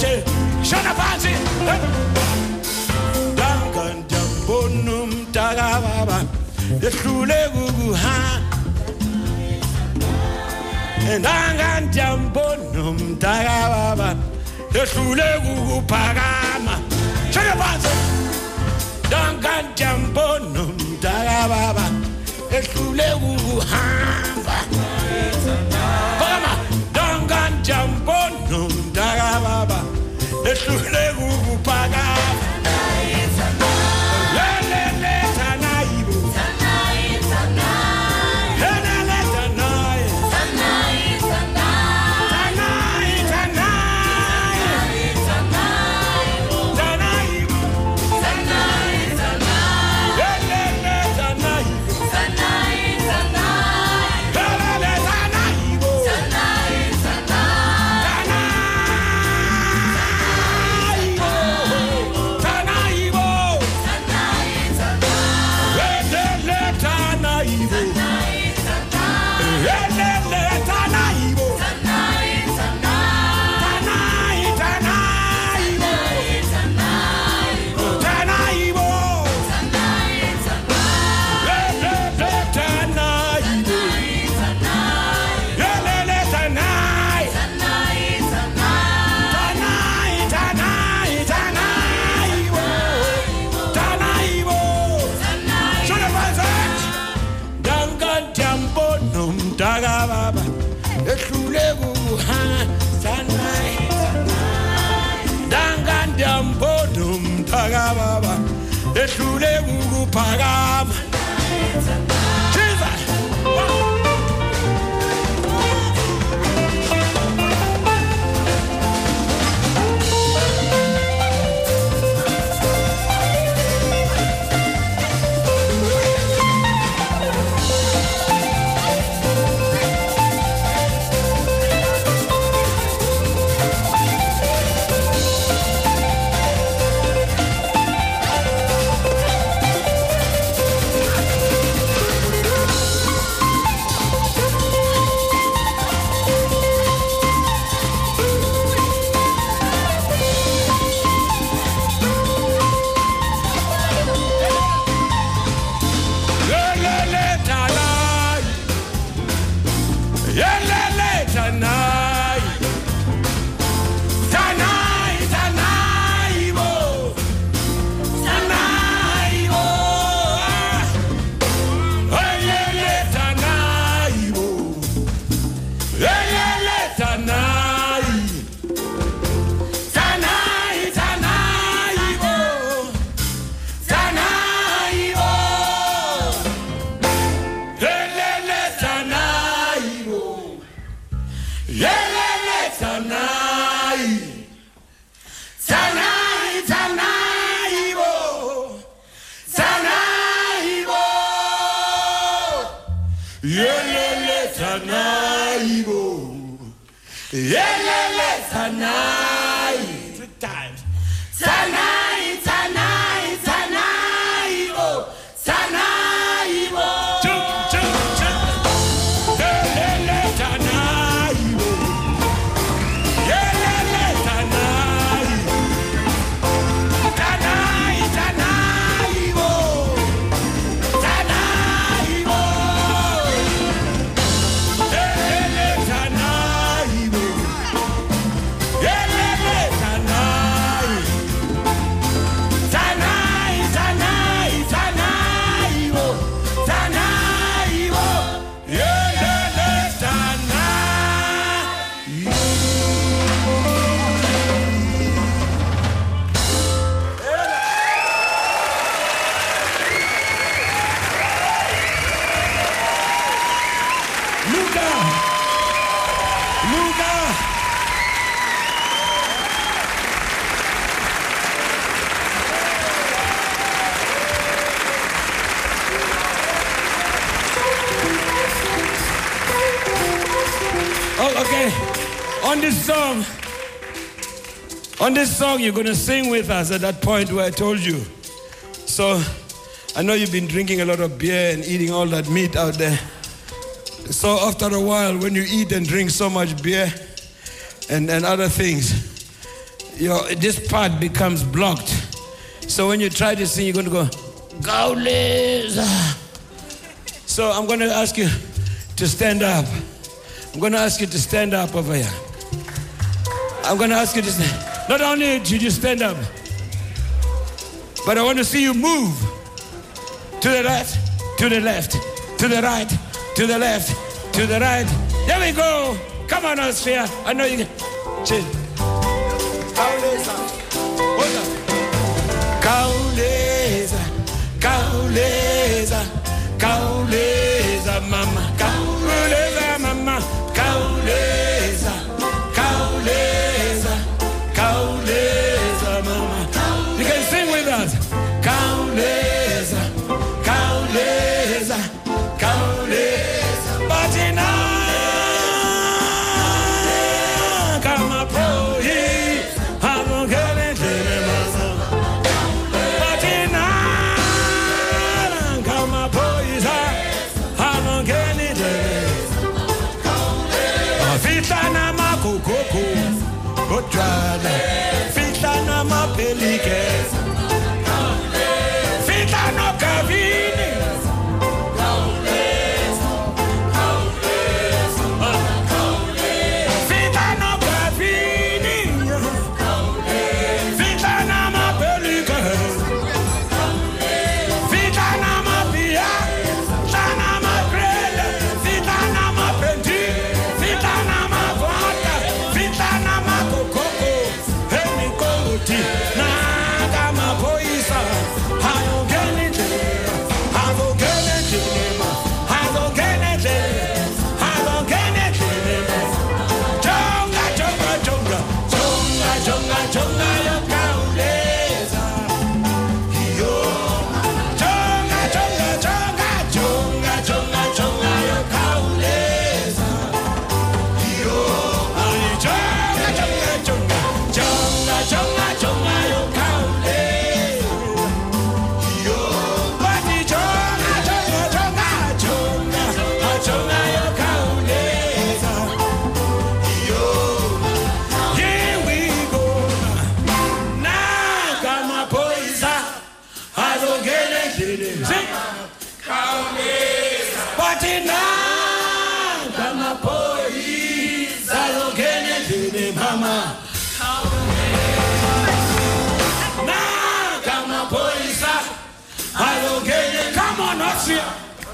Apache, Shana Apache. Dangan Jambonum Tagababa, the Shule Gugu Ha. And Dangan Jambonum Tagababa, the Shule Gugu Pagama. Shana Apache. Dangan Jambonum Tagababa, the Shule Gugu Ha. Pagama. Dangan Jambonum Tagababa, the Shule Gugu Pagama. Tagababa, the Shule Gugu Pagam. Jesus! Three times. Tanai, Tanai, Tanai, oh, Tanai, oh. Chuk, chuk, chuk. Lele, Tanai, oh. Lele, Tanai. Tanai, Tanai, oh. Tanai, oh. Lele, Tanai, oh. Lele, Tanai. Tanai, Tanai, Tanai, oh. Tanai, oh. Lele, Tanai. Luca! Luca! Oh, okay. On this song, on this song, you're going to sing with us at that point where I told you. So, I know you've been drinking a lot of beer and eating all that meat out there. So after a while, when you eat and drink so much beer and, and other things, your, this part becomes blocked. So when you try to sing, you're going to go, Kauleza. So I'm going to ask you to stand up. I'm going to ask you to stand up over here. I'm going to ask you to stand. Not only did you stand up, but I want to see you move to the left, to the left, to the right, to the left, to the right. There we go. Come on, Austria. I know you can. Chill. Kauleza. Hold up. Kauleza. Kauleza. Kauleza, mama. Kauleza, mama. Kauleza. Kauleza. Kauleza, mama. You can sing with us. Kauleza. Kauleza. Kauleza. Batina. Kama prohi. Hapo kele tele masa. Batina. Kama prohi sa. Hapo kele tele. Fita na makokoko. Kotrada. Fita na mapelike. Fita no kavini. Fita no kavini. Fita na mapelike. Fita na mapia. Fita na magreda. Fita na mapendi. Fita na mavota. Fita na makokoko. Hemi koti. Na kama poisa. Hayo genete. Hayo genete. Hayo genete. Hayo genete. Chonga, chonga, chonga. Chonga, chonga, chonga. Yo kauleza. Yo. Chonga, chonga, chonga. Chonga, chonga, chonga. Yo kauleza. Yo. Ay, chonga, chonga, chonga. Chonga, chonga, chonga. Yo kauleza. Yo. Bati chonga, chonga, chonga. Chonga, chonga. Yo kauleza. Yo. Here we go. Na kama poisa. Hazogele kile. Sing. Bati na kama poisa. Hazogele kile mama. Na kama poisa. Hazogele. Come on, Austria.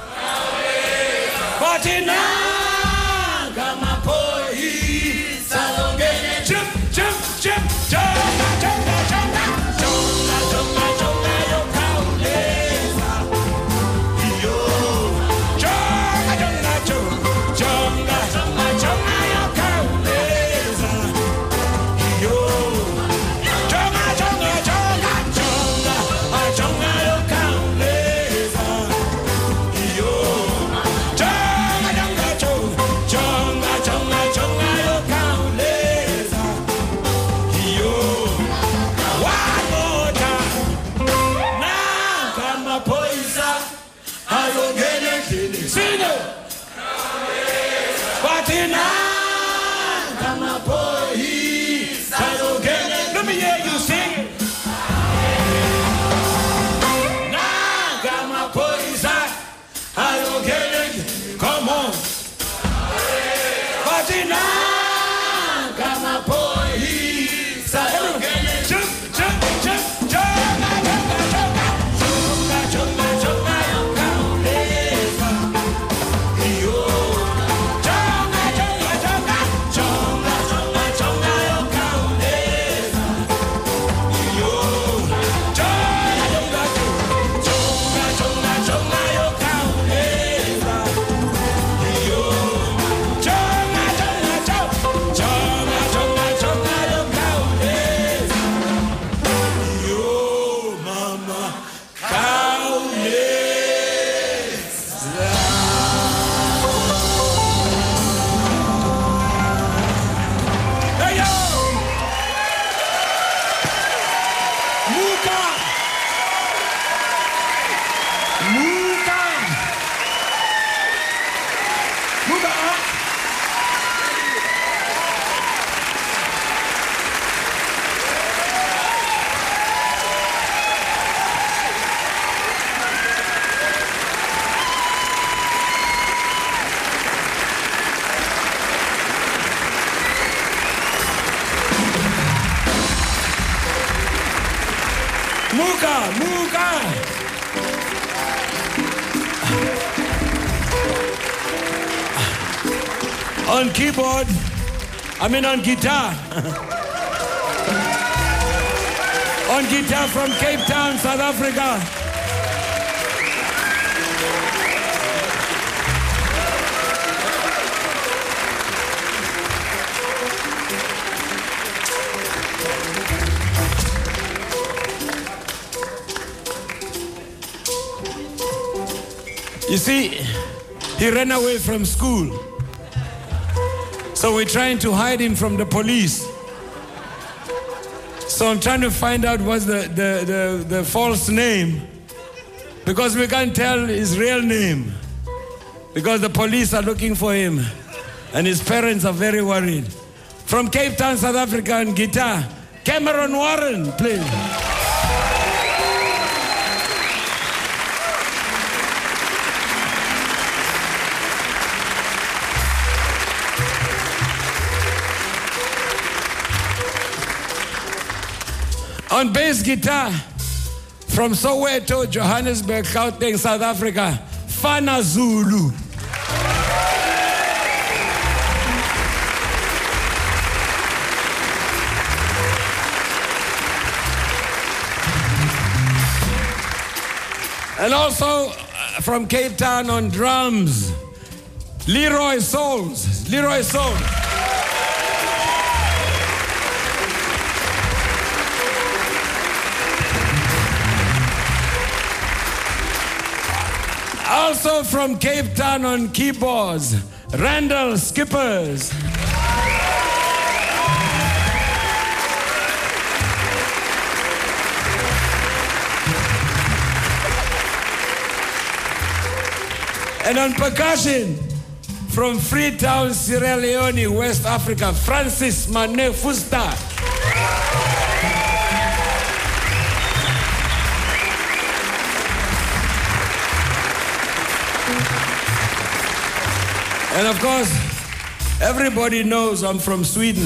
Bati na kama poisa. Hazogele. Jump, jump, jump. Chonga, chonga, chonga. Chonga, chonga, chonga. Yo kauleza. Yo. Chonga, chonga, chonga. Chonga, chonga, chonga. Yo kauleza. Yo. Chonga, chonga, chonga. Chonga, chonga. Yo kauleza. Yo. Chonga, chonga, chonga. Chonga, chonga, chonga. Yo kauleza. Yo. Muka, Muka. On keyboard, I mean on guitar. On guitar from Cape Town, South Africa. You see, he ran away from school. So we're trying to hide him from the police. So I'm trying to find out what's the, the, the, the false name, because we can't tell his real name, because the police are looking for him and his parents are very worried. From Cape Town, South Africa, on guitar, Cameron Warren, please. On bass guitar, from Soweto, Johannesburg, Gauteng, South Africa, Fana Zulu. And also from Cape Town on drums, Leroy Souls, Leroy Souls. Also from Cape Town on keyboards, Randall Skippers. And on percussion, from Freetown, Sierra Leone, West Africa, Francis Mane Fusta. And of course, everybody knows I'm from Sweden.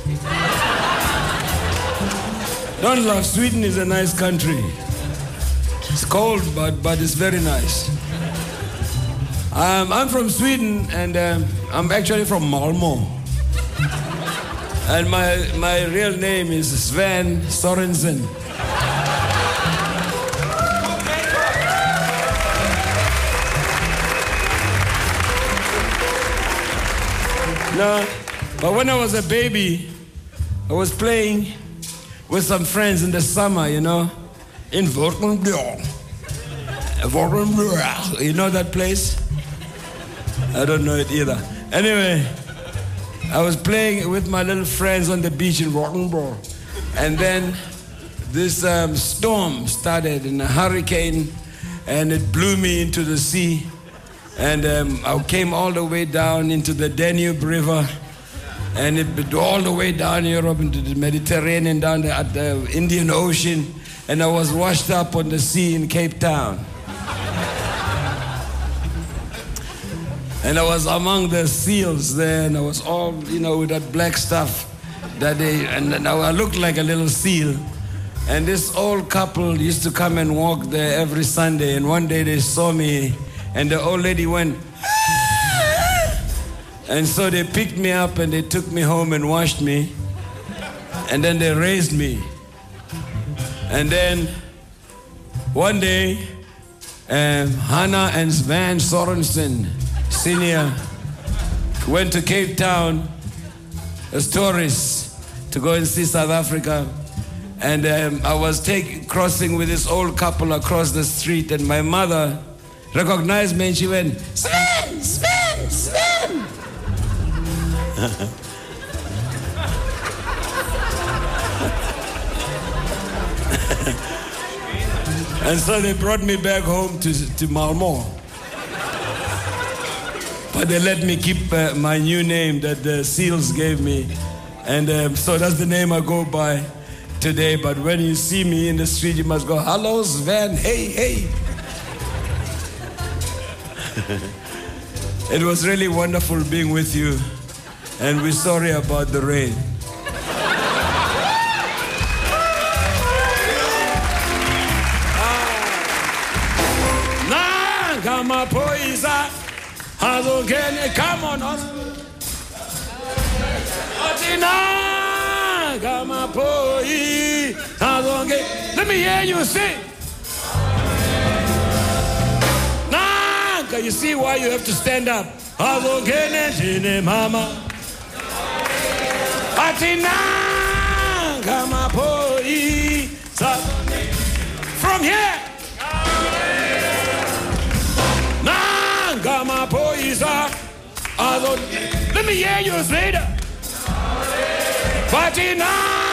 Don't laugh, Sweden is a nice country. It's cold, but, but it's very nice. Um, I'm from Sweden, and um, I'm actually from Malmö. And my, my real name is Sven Sorensen. No, but when I was a baby, I was playing with some friends in the summer, you know, in Vortenblad. Vortenblad, you know that place? I don't know it either. Anyway, I was playing with my little friends on the beach in Vortenblad, and then this um, storm started, and a hurricane, and it blew me into the sea. And um, I came all the way down into the Danube River, and it all the way down Europe into the Mediterranean, down the, at the Indian Ocean, and I was washed up on the sea in Cape Town. And I was among the seals there, and I was all, you know, with that black stuff that they, and now I looked like a little seal. And this old couple used to come and walk there every Sunday, and one day they saw me, and the old lady went, ah! And so they picked me up and they took me home and washed me. And then they raised me. And then one day, um, Hannah and Sven Sorensen, Senior, went to Cape Town as tourists to go and see South Africa. And um, I was take, crossing with this old couple across the street, and my mother recognized me and she went, Sven, Sven, Sven. And so they brought me back home to, to Malmö. But they let me keep uh, my new name that the SEALs gave me. And um, so that's the name I go by today. But when you see me in the street, you must go, hello, Sven, hey, hey. It was really wonderful being with you, and we're sorry about the rain. ngamaphoyisa azongena come on athina ngamaphoyisa azongena. Let me hear you sing. Nanga, you see why you have to stand up. Azongena ndine mama athina ngamaphoyisa from here. Ngamaphoyisa azo. Let me hear you say that. Athina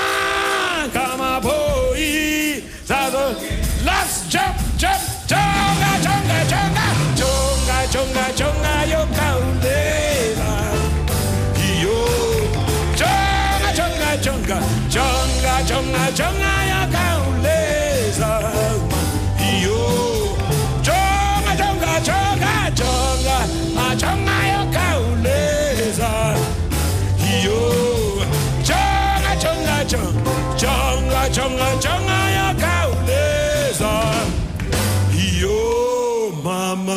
ngamaphoyisa azo. Let's jump, jump, chonga, chonga, chonga, chonga, chonga, chonga, yo kauleva. Yo, chonga, chonga, chonga, chonga, chonga, chonga, yo kauleva. Yo, chonga, chonga, chonga, chonga, chonga, yo kauleva. Yo, chonga, chonga, chonga, chonga, chonga, chonga, yo kauleva. Yo, mama,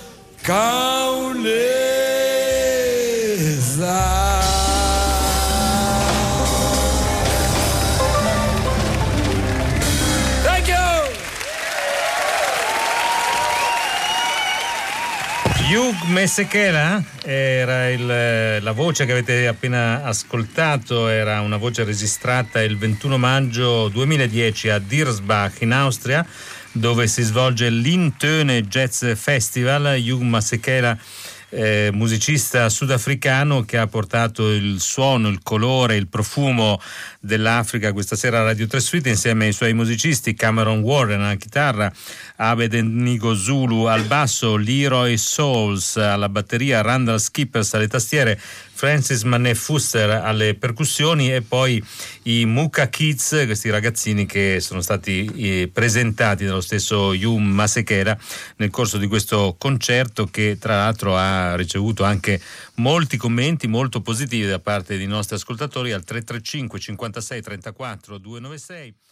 kauleza. Thank you. Hugh Masekela era il, la voce che avete appena ascoltato, era una voce registrata il ventuno maggio duemiladieci a Diersbach in Austria, dove si svolge l'Intöne Jazz Festival. Hugh Masekela, eh, musicista sudafricano che ha portato il suono, il colore, il profumo dell'Africa questa sera a Radio tre Suite insieme ai suoi musicisti Cameron Warren alla chitarra, Abednego Zulu al basso, Leroy Souls alla batteria, Randall Skippers alle tastiere, Francis Manet Fuster alle percussioni e poi i Muka Kids, questi ragazzini che sono stati eh, presentati dallo stesso Hugh Masekela nel corso di questo concerto, che tra l'altro ha ricevuto anche molti commenti molto positivi da parte dei nostri ascoltatori al tre tre cinque cinquantasei trentaquattro duecentonovantasei.